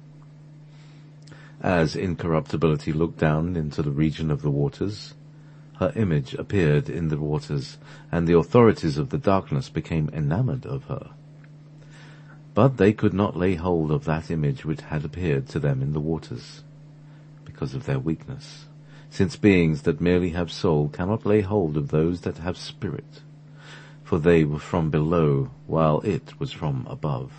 S1: As incorruptibility looked down into the region of the waters, her image appeared in the waters, and the authorities of the darkness became enamored of her. But they could not lay hold of that image which had appeared to them in the waters, because of their weakness, since beings that merely have soul cannot lay hold of those that have spirit, for they were from below, while it was from above.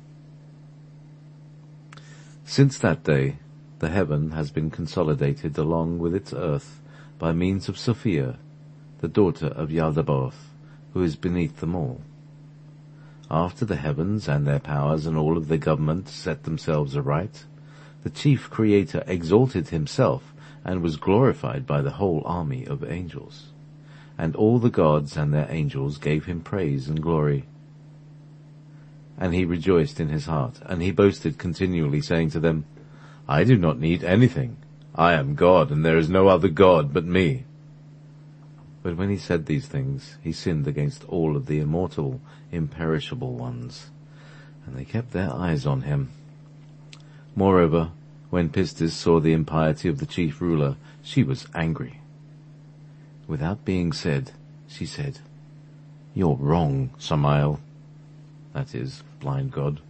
S1: Since that day, the heaven has been consolidated along with its earth by means of Sophia, the daughter of Yaldabaoth, who is beneath them all. After the heavens and their powers and all of their government set themselves aright, the chief creator exalted himself and was glorified by the whole army of angels. And all the gods and their angels gave him praise and glory. And he rejoiced in his heart, and he boasted continually, saying to them, "I do not need anything. I am God, and there is no other God but me." But when he said these things, he sinned against all of the immortal, imperishable ones, and they kept their eyes on him. Moreover, when Pistis saw the impiety of the chief ruler, she was angry. Without being said, she said, "You're wrong, Samael," that is, blind God.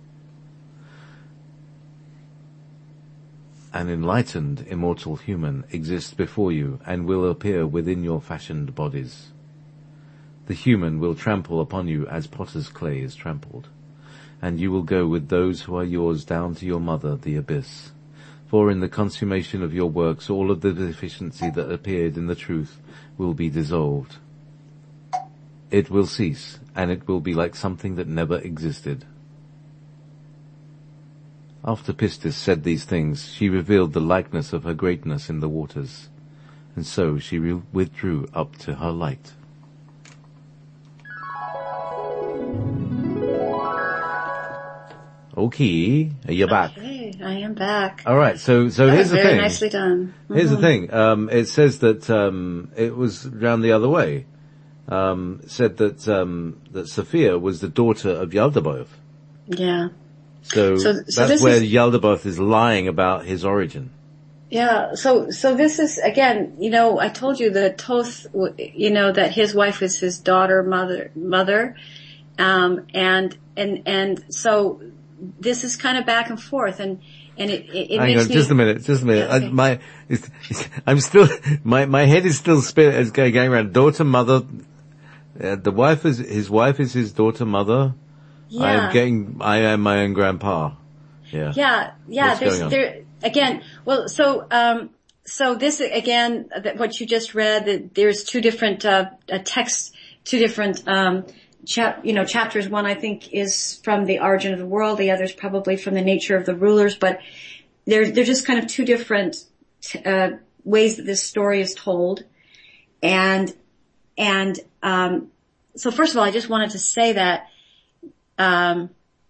S1: An enlightened, immortal human exists before you and will appear within your fashioned bodies. The human will trample upon you as potter's clay is trampled, and you will go with those who are yours down to your mother, the abyss. For in the consummation of your works all of the deficiency that appeared in the truth will be dissolved. It will cease, and it will be like something that never existed. After Pistis said these things, she revealed the likeness of her greatness in the waters, and so she re- withdrew up to her light. Okay, are you back?
S2: Okay, I am back.
S1: All right, so so
S2: That
S1: here's
S2: was
S1: the
S2: very
S1: thing.
S2: nicely done. Mm-hmm.
S1: Here's the thing. Um, it says that um, it was round the other way. Um, it said that um, that Sophia was the daughter of Yaldabaoth.
S2: Yeah.
S1: So,
S2: So- so
S1: that's
S2: this
S1: where
S2: is-
S1: Yaldabaoth is lying about his origin.
S2: Yeah, so, so this is, again, you know, I told you that Toth, you know, that his wife was his daughter, mother, mother, um, and, and, and so this is kind of back and forth, and, and it, it, it
S1: Hang
S2: makes
S1: on,
S2: me...
S1: just a minute, just a minute.
S2: Yeah, okay.
S1: I, my, it's, it's, I'm still, my, my head is still spinning, it's going around. Daughter, mother, uh, the wife is, his wife is his daughter, mother.
S2: Yeah.
S1: I am getting, I am my own grandpa. Yeah.
S2: Yeah, yeah,
S1: What's
S2: there's,
S1: going on?
S2: there, again, well, so, um, so this, again, that what you just read, that there's two different, uh, uh texts, two different, um, chap, you know, chapters. One, I think, is from the origin of the world. The other is probably from the nature of the rulers, but they're, they're just kind of two different, uh, ways that this story is told. And, and, um, so first of all, I just wanted to say that, um,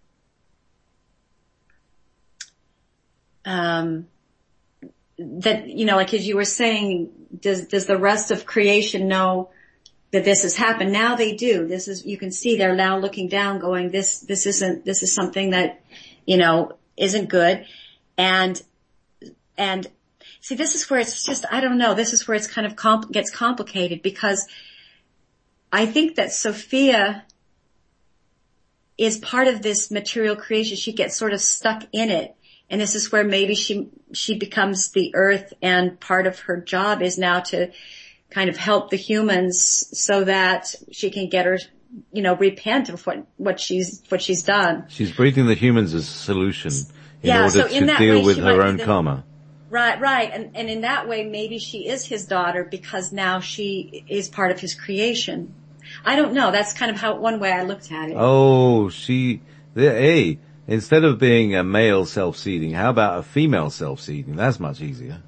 S2: Um, that, you know, like as you were saying, does, does the rest of creation know that this has happened? Now they do. This is, you can see they're now looking down going, this, this isn't, this is something that, you know, isn't good. And, and see, this is where it's just, I don't know, this is where it's kind of compl- gets complicated, because I think that Sophia is part of this material creation. She gets sort of stuck in it. And this is where maybe she, she becomes the earth, and part of her job is now to kind of help the humans so that she can get her, you know, repent of what, what she's, what she's done.
S1: She's breathing the humans as a solution in
S2: Yeah,
S1: order
S2: so
S1: to
S2: in that
S1: deal
S2: way
S1: with
S2: she
S1: her
S2: might be
S1: own
S2: the-
S1: karma.
S2: Right, right. And, and in that way, maybe she is his daughter because now she is part of his creation. I don't know. That's kind of how, one way I looked at it.
S1: Oh, she, the, hey, instead of being a male self-seeding, how about a female self-seeding? That's much easier.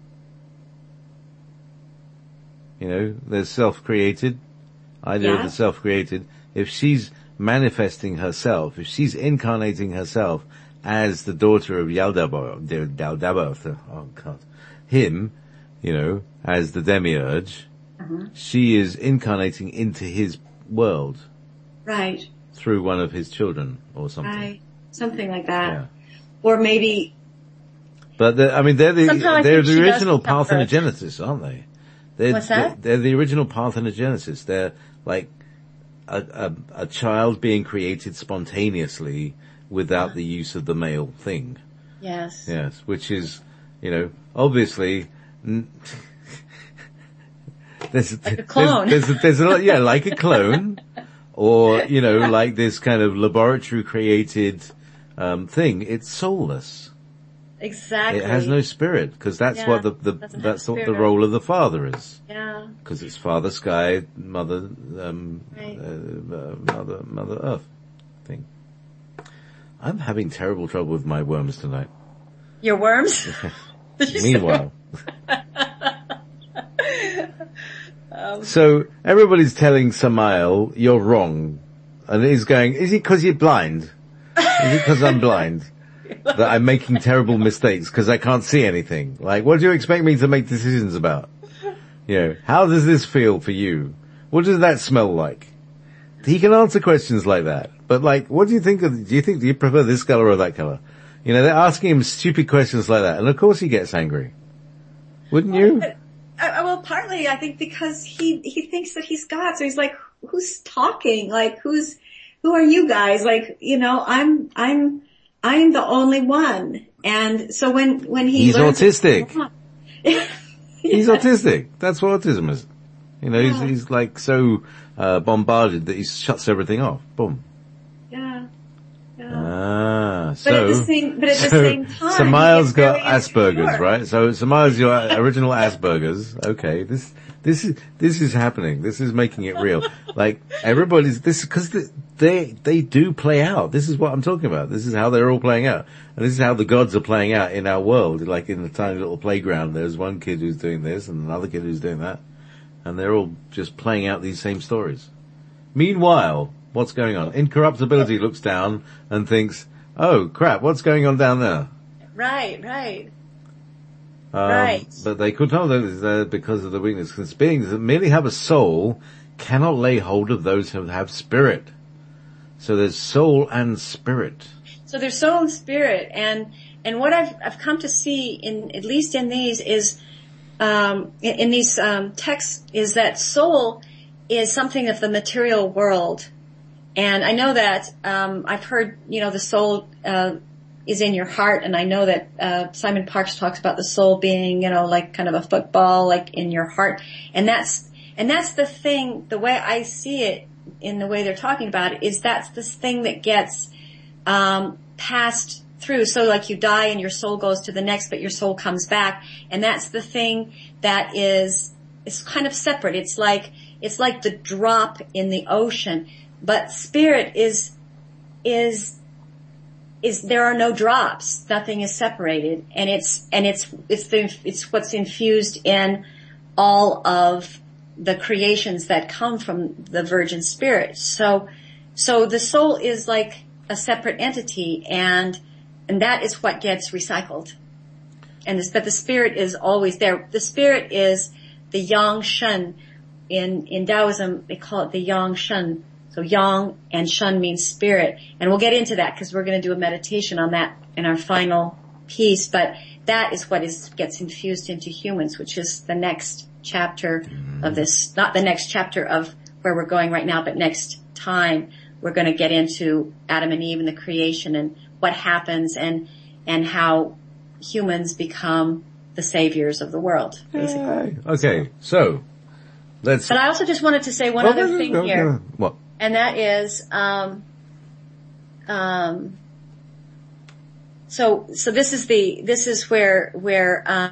S1: You know, there's self-created, idea
S2: Yeah.
S1: of the self-created. If she's manifesting herself, if she's incarnating herself as the daughter of Yaldabaoth, Yaldabaoth, oh God, him, you know, as the demiurge,
S2: Uh-huh.
S1: she is incarnating into his world
S2: Right,
S1: through one of his children or something.
S2: right. Something like that.
S1: Yeah.
S2: Or maybe,
S1: But the, I mean, they're the
S2: Somehow I
S1: they're
S2: think she
S1: the
S2: does
S1: original
S2: become her-
S1: parthenogenesis, aren't they? They're,
S2: What's that?
S1: They're, they're the original parthenogenesis. They're like a, a a child being created spontaneously without the use of the male thing.
S2: yes.
S1: Yes, which is, you know, obviously. N- there's,
S2: Like a clone.
S1: There's, there's, a, there's a lot, yeah, like a clone, or you know, like this kind of laboratory created um, thing. It's soulless.
S2: Exactly.
S1: It has no spirit, because that's
S2: Yeah,
S1: what the, the
S2: doesn't have
S1: that's what the
S2: spirit.
S1: role of the father is.
S2: Yeah.
S1: Because it's Father Sky, Mother, um,
S2: Right.
S1: uh, uh, Mother, Mother Earth thing. I'm having terrible trouble with my worms tonight.
S2: Your worms?
S1: Meanwhile. So, everybody's telling Samael, you're wrong. And he's going, is it because you're blind? Is it because I'm blind? That I'm making terrible mistakes because I can't see anything? Like, what do you expect me to make decisions about? You know, how does this feel for you? What does that smell like? He can answer questions like that. But like, what do you think of, do you think, do you prefer this color or that color? You know, they're asking him stupid questions like that. And of course he gets angry. Wouldn't you?
S2: Uh, well, partly I think because he, he thinks that he's God. So he's like, who's talking? Like, who's, who are you guys? Like, you know, I'm, I'm, I'm the only one. And so when, when he
S1: He's
S2: learns
S1: autistic.
S2: yeah.
S1: He's autistic. That's what autism is. You know, he's,
S2: Yeah.
S1: he's like so, uh, bombarded that he shuts everything off. Boom.
S2: Yeah. Yeah.
S1: Ah, so.
S2: But at the same, but at the
S1: so
S2: same time,
S1: Samael's
S2: he gets
S1: got
S2: very
S1: Asperger's,
S2: insecure.
S1: right? So Samael's your original Asperger's. Okay, this, this is, this is happening. This is making it real. Like, everybody's, this, cause they, they do play out. This is what I'm talking about. This is how they're all playing out. And this is how the gods are playing out in our world. Like in the tiny little playground, there's one kid who's doing this and another kid who's doing that. And they're all just playing out these same stories. Meanwhile, what's going on? Incorruptibility looks down and thinks, oh crap, what's going on down there?
S2: Right, right.
S1: Um,
S2: Right.
S1: But they could tell that it's there because of the weakness. Because beings that merely have a soul cannot lay hold of those who have spirit. So there's soul and spirit.
S2: So there's soul and spirit, and and what I've I've come to see in at least in these is um, in, in these um, texts is that soul is something of the material world, and I know that um, I've heard you know the soul uh, is in your heart, and I know that uh, Simon Parks talks about the soul being you know like kind of a football like in your heart, and that's and that's the thing. The way I see it, in the way they're talking about it, is that's this thing that gets um passed through. So like you die and your soul goes to the next, but your soul comes back, and that's the thing that is is kind of separate. It's like it's like the drop in the ocean, but spirit is is is there are no drops. Nothing is separated, and it's and it's it's the it's what's infused in all of the creations that come from the Virgin Spirit. So so the soul is like a separate entity, and and that is what gets recycled. And this, but the spirit is always there. The spirit is the Yang Shen. In in Taoism, they call it the Yang Shen. So Yang and Shen means spirit, and we'll get into that because we're going to do a meditation on that in our final piece. But that is what is gets infused into humans, which is the next chapter of this. Not the next chapter of where we're going right now, but next time. We're going to get into Adam and Eve and the creation and what happens and and how humans become the saviors of the world, basically.
S1: Yay. Okay, so let's.
S2: But I also just wanted to say one
S1: Oh,
S2: other
S1: no, no,
S2: thing
S1: no,
S2: here,
S1: no. What?
S2: and that is um, um, so, so this is the, this is where, where, um,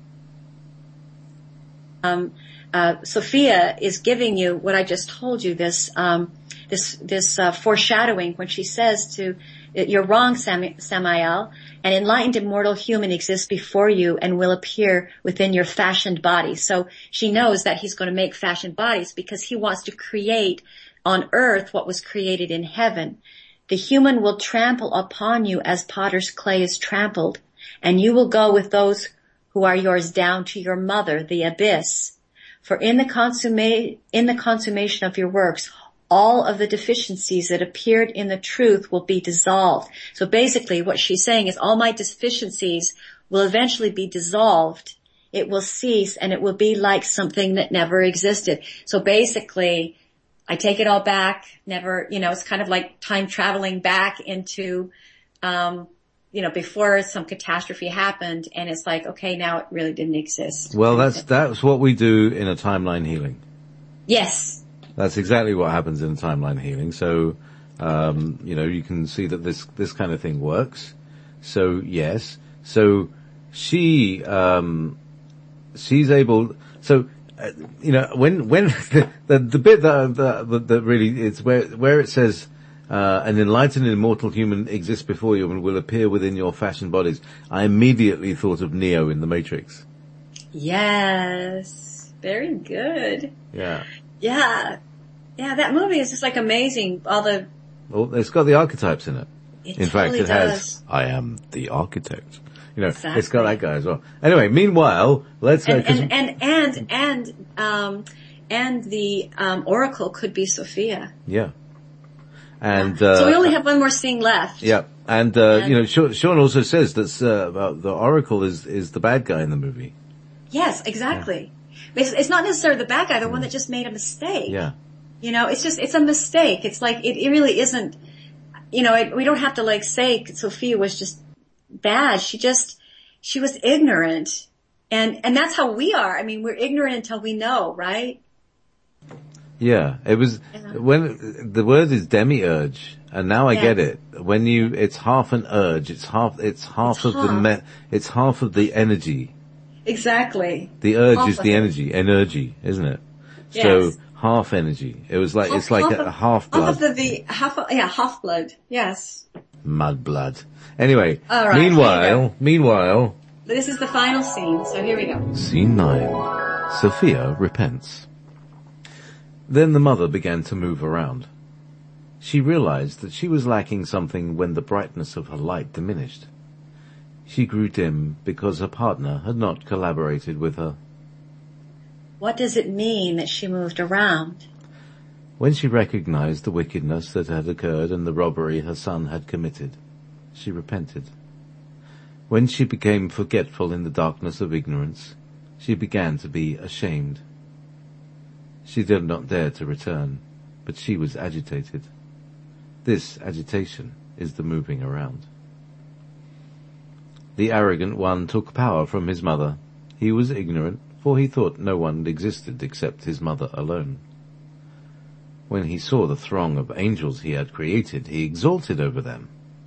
S2: um, uh, Sophia is giving you what I just told you, this, um, this, this, uh, foreshadowing when she says to, you're wrong, Sam- Samael, an enlightened immortal human exists before you and will appear within your fashioned body. So she knows that he's going to make fashioned bodies because he wants to create on earth what was created in heaven. The human will trample upon you as potter's clay is trampled, and you will go with those who are yours down to your mother, the abyss. For in the consummate, in the consummation of your works, all of the deficiencies that appeared in the truth will be dissolved. So basically what she's saying is all my deficiencies will eventually be dissolved. It will cease and it will be like something that never existed. So basically, I take it all back, never, you know, it's kind of like time traveling back into, um, you know, before some catastrophe happened, and it's like, okay, now it really didn't exist.
S1: Well, that's, that's what we do in a timeline healing.
S2: Yes.
S1: That's exactly what happens in timeline healing. So, um, you know, you can see that this, this kind of thing works. So, yes. So, she, um, she's able, so, uh, you know, when, when, the, the, the bit that, that, that really, it's where, where it says, uh, an enlightened immortal human exists before you and will appear within your fashioned bodies, I immediately thought of Neo in The Matrix.
S2: Yes. Very good.
S1: Yeah.
S2: Yeah. Yeah, that movie is just like amazing. All the...
S1: Well, it's got the archetypes in it.
S2: It
S1: in
S2: totally
S1: fact, it
S2: does.
S1: has, I am the architect. You know,
S2: Exactly.
S1: It's got that guy as well. Anyway, meanwhile, let's...
S2: And,
S1: Uh, 'cause-
S2: and, and, and, and, um, and the, um, Oracle could be Sophia.
S1: yeah. And, uh...
S2: So we only have one more scene left.
S1: Yeah. And, uh,
S2: And-
S1: you know, Sean Sean also says that, uh, about the Oracle is, is the bad guy in the movie.
S2: Yes, exactly. It's, it's not necessarily the bad guy, the one that just made a mistake.
S1: Yeah.
S2: You know, it's just, it's a mistake. It's like, it, it really isn't, you know, it, we don't have to like say Sophia was just bad. She just, she was ignorant. And, and that's how we are. I mean, we're ignorant until we know, right?
S1: Yeah. It was,
S2: Yeah.
S1: when, the word is demiurge, and now I
S2: Yes.
S1: get it. When you, it's half an urge, it's half, it's half
S2: It's
S1: of the
S2: half.
S1: me, it's half of the energy.
S2: Exactly.
S1: The urge
S2: Half
S1: is
S2: of
S1: the
S2: it.
S1: energy, energy, isn't it?
S2: Yes.
S1: So, half energy. It was like,
S2: Half-
S1: it's like
S2: half
S1: a,
S2: of-
S1: a half
S2: Half
S1: blood.
S2: of the, the, half of, yeah, half blood. Yes.
S1: Mud blood. Anyway,
S2: All right, here you
S1: meanwhile,
S2: go.
S1: meanwhile,
S2: This is the final scene, so here we go.
S1: scene nine. Sophia repents. Then the mother began to move around. She realized that she was lacking something when the brightness of her light diminished. She grew dim because her partner had not collaborated with her.
S2: What does it mean that she moved around?
S1: When she recognized the wickedness that had occurred and the robbery her son had committed, she repented. When she became forgetful in the darkness of ignorance, she began to be ashamed. She did not dare to return, but she was agitated. This agitation is the moving around. The arrogant one took power from his mother. He was ignorant, for he thought no one existed except his mother alone. When he saw the throng of angels he had created, he exulted over them.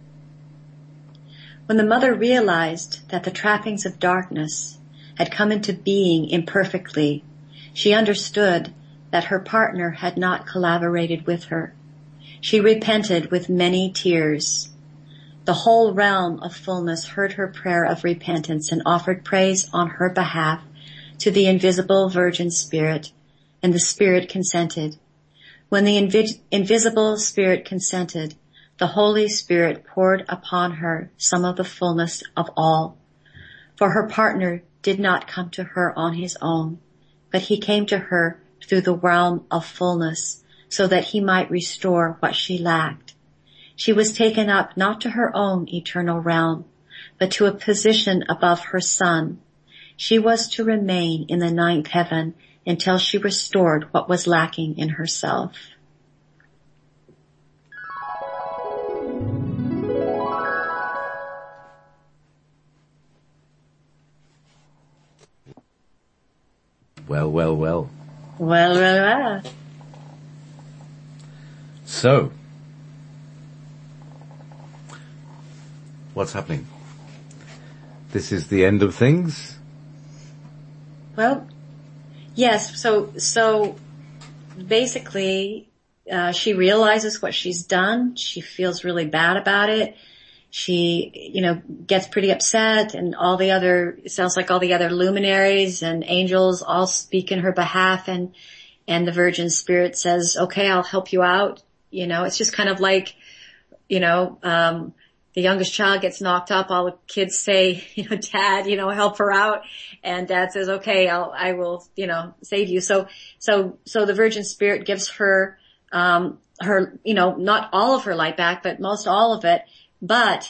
S2: When the mother realized that the trappings of darkness had come into being imperfectly, she understood that her partner had not collaborated with her. She repented with many tears. The whole realm of fullness heard her prayer of repentance and offered praise on her behalf to the invisible Virgin Spirit, and the Spirit consented. When the invi- invisible Spirit consented, the Holy Spirit poured upon her some of the fullness of all. For her partner did not come to her on his own, but he came to her through the realm of fullness, so that he might restore what she lacked. She was taken up not to her own eternal realm, but to a position above her son. She was to remain in the ninth heaven until she restored what was lacking in herself.
S1: Well, well, well.
S2: Well, well, well.
S1: So, what's happening? this is the end of things?
S2: Well, yes. So, so basically, uh, she realizes what she's done. She feels really bad about it. She, you know, gets pretty upset, and all the other, it sounds like all the other luminaries and angels all speak in her behalf, and, and the Virgin Spirit says, okay, I'll help you out. You know, it's just kind of like, you know, um, the youngest child gets knocked up, all the kids say, you know, Dad, you know, help her out. And Dad says, okay, I'll, I will, you know, save you. So, so, so the Virgin Spirit gives her, um, her, you know, not all of her light back, but most all of it. But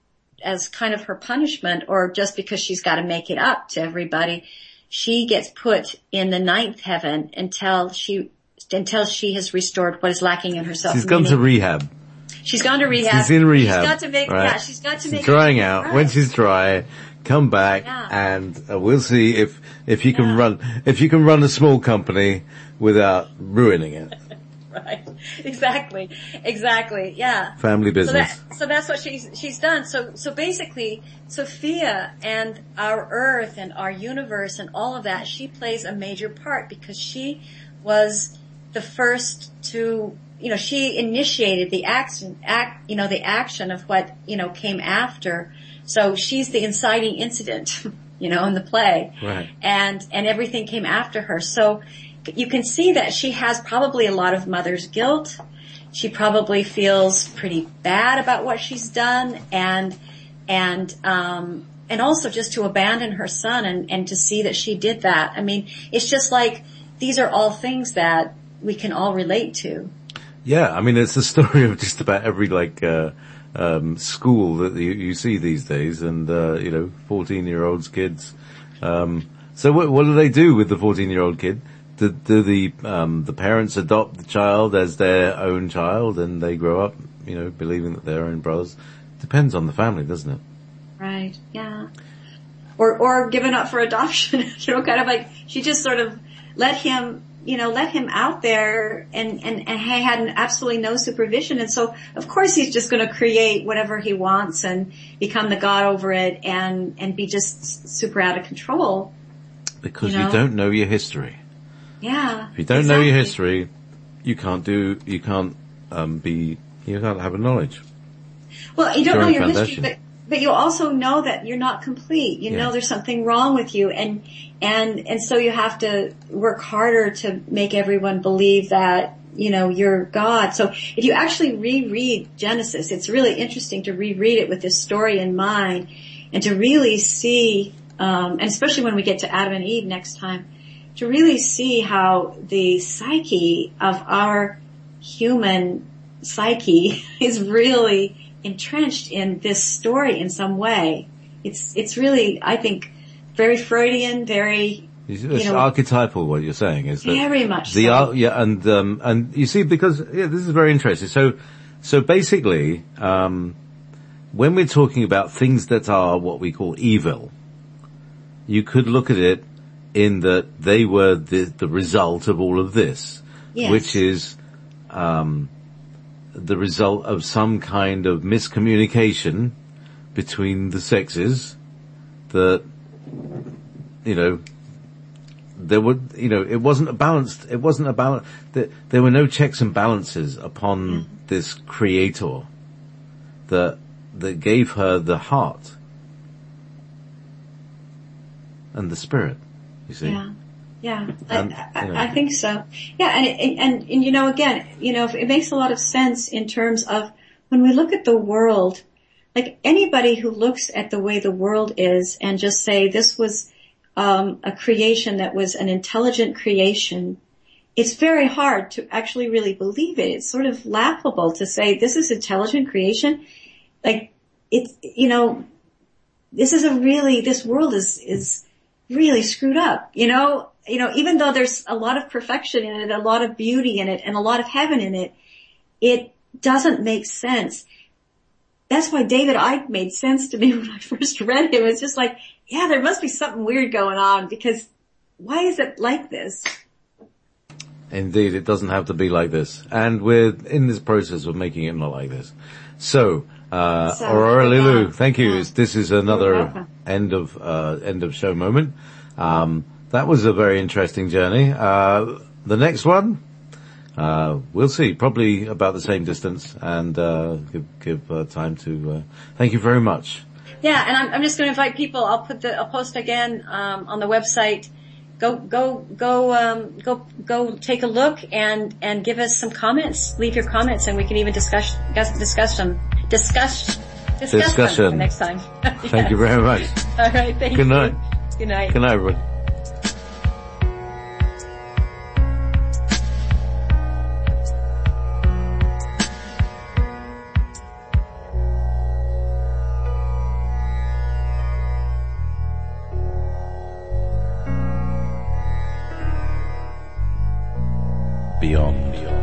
S2: as kind of her punishment, or just because she's got to make it up to everybody, she gets put in the ninth heaven until she, until she has restored what is lacking in herself.
S1: She's gone to rehab.
S2: She's gone to rehab.
S1: She's in rehab.
S2: She's got to make,
S1: right?
S2: yeah, she's got to
S1: she's
S2: make
S1: drying
S2: it
S1: out.
S2: right.
S1: When she's dry, come back,
S2: yeah.
S1: and uh, we'll see if if you can
S2: yeah.
S1: run if you can run a small company without ruining it.
S2: Right. Exactly. Exactly. Yeah.
S1: Family business.
S2: So, that, so that's what she's she's done. So so basically, Sophia and our Earth and our universe and all of that, she plays a major part because she was the first to, you know, she initiated the action, act, you know, the action of what, you know, came after. So she's the inciting incident, you know, in the play.
S1: Right.
S2: And, and everything came after her. So you can see that she has probably a lot of mother's guilt. She probably feels pretty bad about what she's done, and, and, um, and also just to abandon her son and, and to see that she did that. I mean, it's just like, these are all things that we can all relate to.
S1: Yeah, I mean, it's the story of just about every, like, uh, um, school that you, you see these days, and, uh, you know, fourteen-year-olds, kids. Um, so what, what do they do with the fourteen-year-old kid? Do, do the, um, the parents adopt the child as their own child, and they grow up, you know, believing that they're own brothers? Depends on the family, doesn't it?
S2: Right, yeah. Or, or given up for adoption, you know, kind of like, she just sort of let him, you know, let him out there, and, and, and he had absolutely no supervision. And so, of course, he's just going to create whatever he wants and become the god over it, and, and be just super out of control.
S1: Because
S2: you know?
S1: you don't know your history.
S2: Yeah.
S1: If you don't
S2: exactly.
S1: know your history, you can't do, you can't, um, be, you can't have a knowledge.
S2: Well, you don't
S1: Your
S2: know
S1: own
S2: your
S1: foundation.
S2: history, but, but you also know that you're not complete. You
S1: Yeah.
S2: know there's something wrong with you, and, and, and so you have to work harder to make everyone believe that, you know, you're God. So if you actually reread Genesis, it's really interesting to reread it with this story in mind, and to really see, um, and especially when we get to Adam and Eve next time, to really see how the psyche of our human psyche is really entrenched in this story in some way. It's, it's really, I think, very Freudian, very,
S1: It's
S2: you know,
S1: archetypal, what you're saying is that
S2: very much
S1: the
S2: so.
S1: ar- yeah, and um, and you see, because yeah, this is very interesting. So, so basically, um, when we're talking about things that are what we call evil, you could look at it in that they were the the result of all of this,
S2: Yes.
S1: which is um, the result of some kind of miscommunication between the sexes that, you know, there would, you know, it wasn't a balanced, it wasn't a balance, there, there were no checks and balances upon
S2: Yeah.
S1: this creator that, that gave her the heart and the spirit, you see.
S2: Yeah. Yeah,
S1: And,
S2: I,
S1: you know.
S2: I, I think so. Yeah, and, and, and, and, you know, again, you know, it makes a lot of sense in terms of when we look at the world, like anybody who looks at the way the world is and just say this was um, a creation that was an intelligent creation, it's very hard to actually really believe it. It's sort of laughable to say this is intelligent creation. Like, it's, you know, this is a really, this world is, is really screwed up, you know? You know, even though there's a lot of perfection in it, a lot of beauty in it, and a lot of heaven in it, it doesn't make sense. That's why David Icke made sense to me when I first read him. It's just like, yeah, there must be something weird going on, because why is it like this?
S1: Indeed, it doesn't have to be like this. And we're in this process of making it not like this. So, Uh,
S2: So,
S1: Aurora Lulu,
S2: yeah.
S1: thank you.
S2: Yeah.
S1: It's- This is
S2: You're
S1: another
S2: welcome.
S1: end of, uh, end of show moment. Um, that was a very interesting journey. Uh, the next one, uh, we'll see. Probably about the same distance and, uh, give, give, uh, time to, uh, thank you very much.
S2: Yeah, and I'm, I'm just going to invite people. I'll put the, I'll post again, um, on the website. Go, go, go, um, go, go take a look and, and give us some comments. Leave your comments and we can even discuss, discuss, discuss them. Discuss, discuss
S1: Discussion.
S2: them next time.
S1: Thank
S2: Yes.
S1: you very much.
S2: All right, thank
S1: Good
S2: you.
S1: night.
S2: Good night.
S1: Good night, everybody. Beyond. Beyond.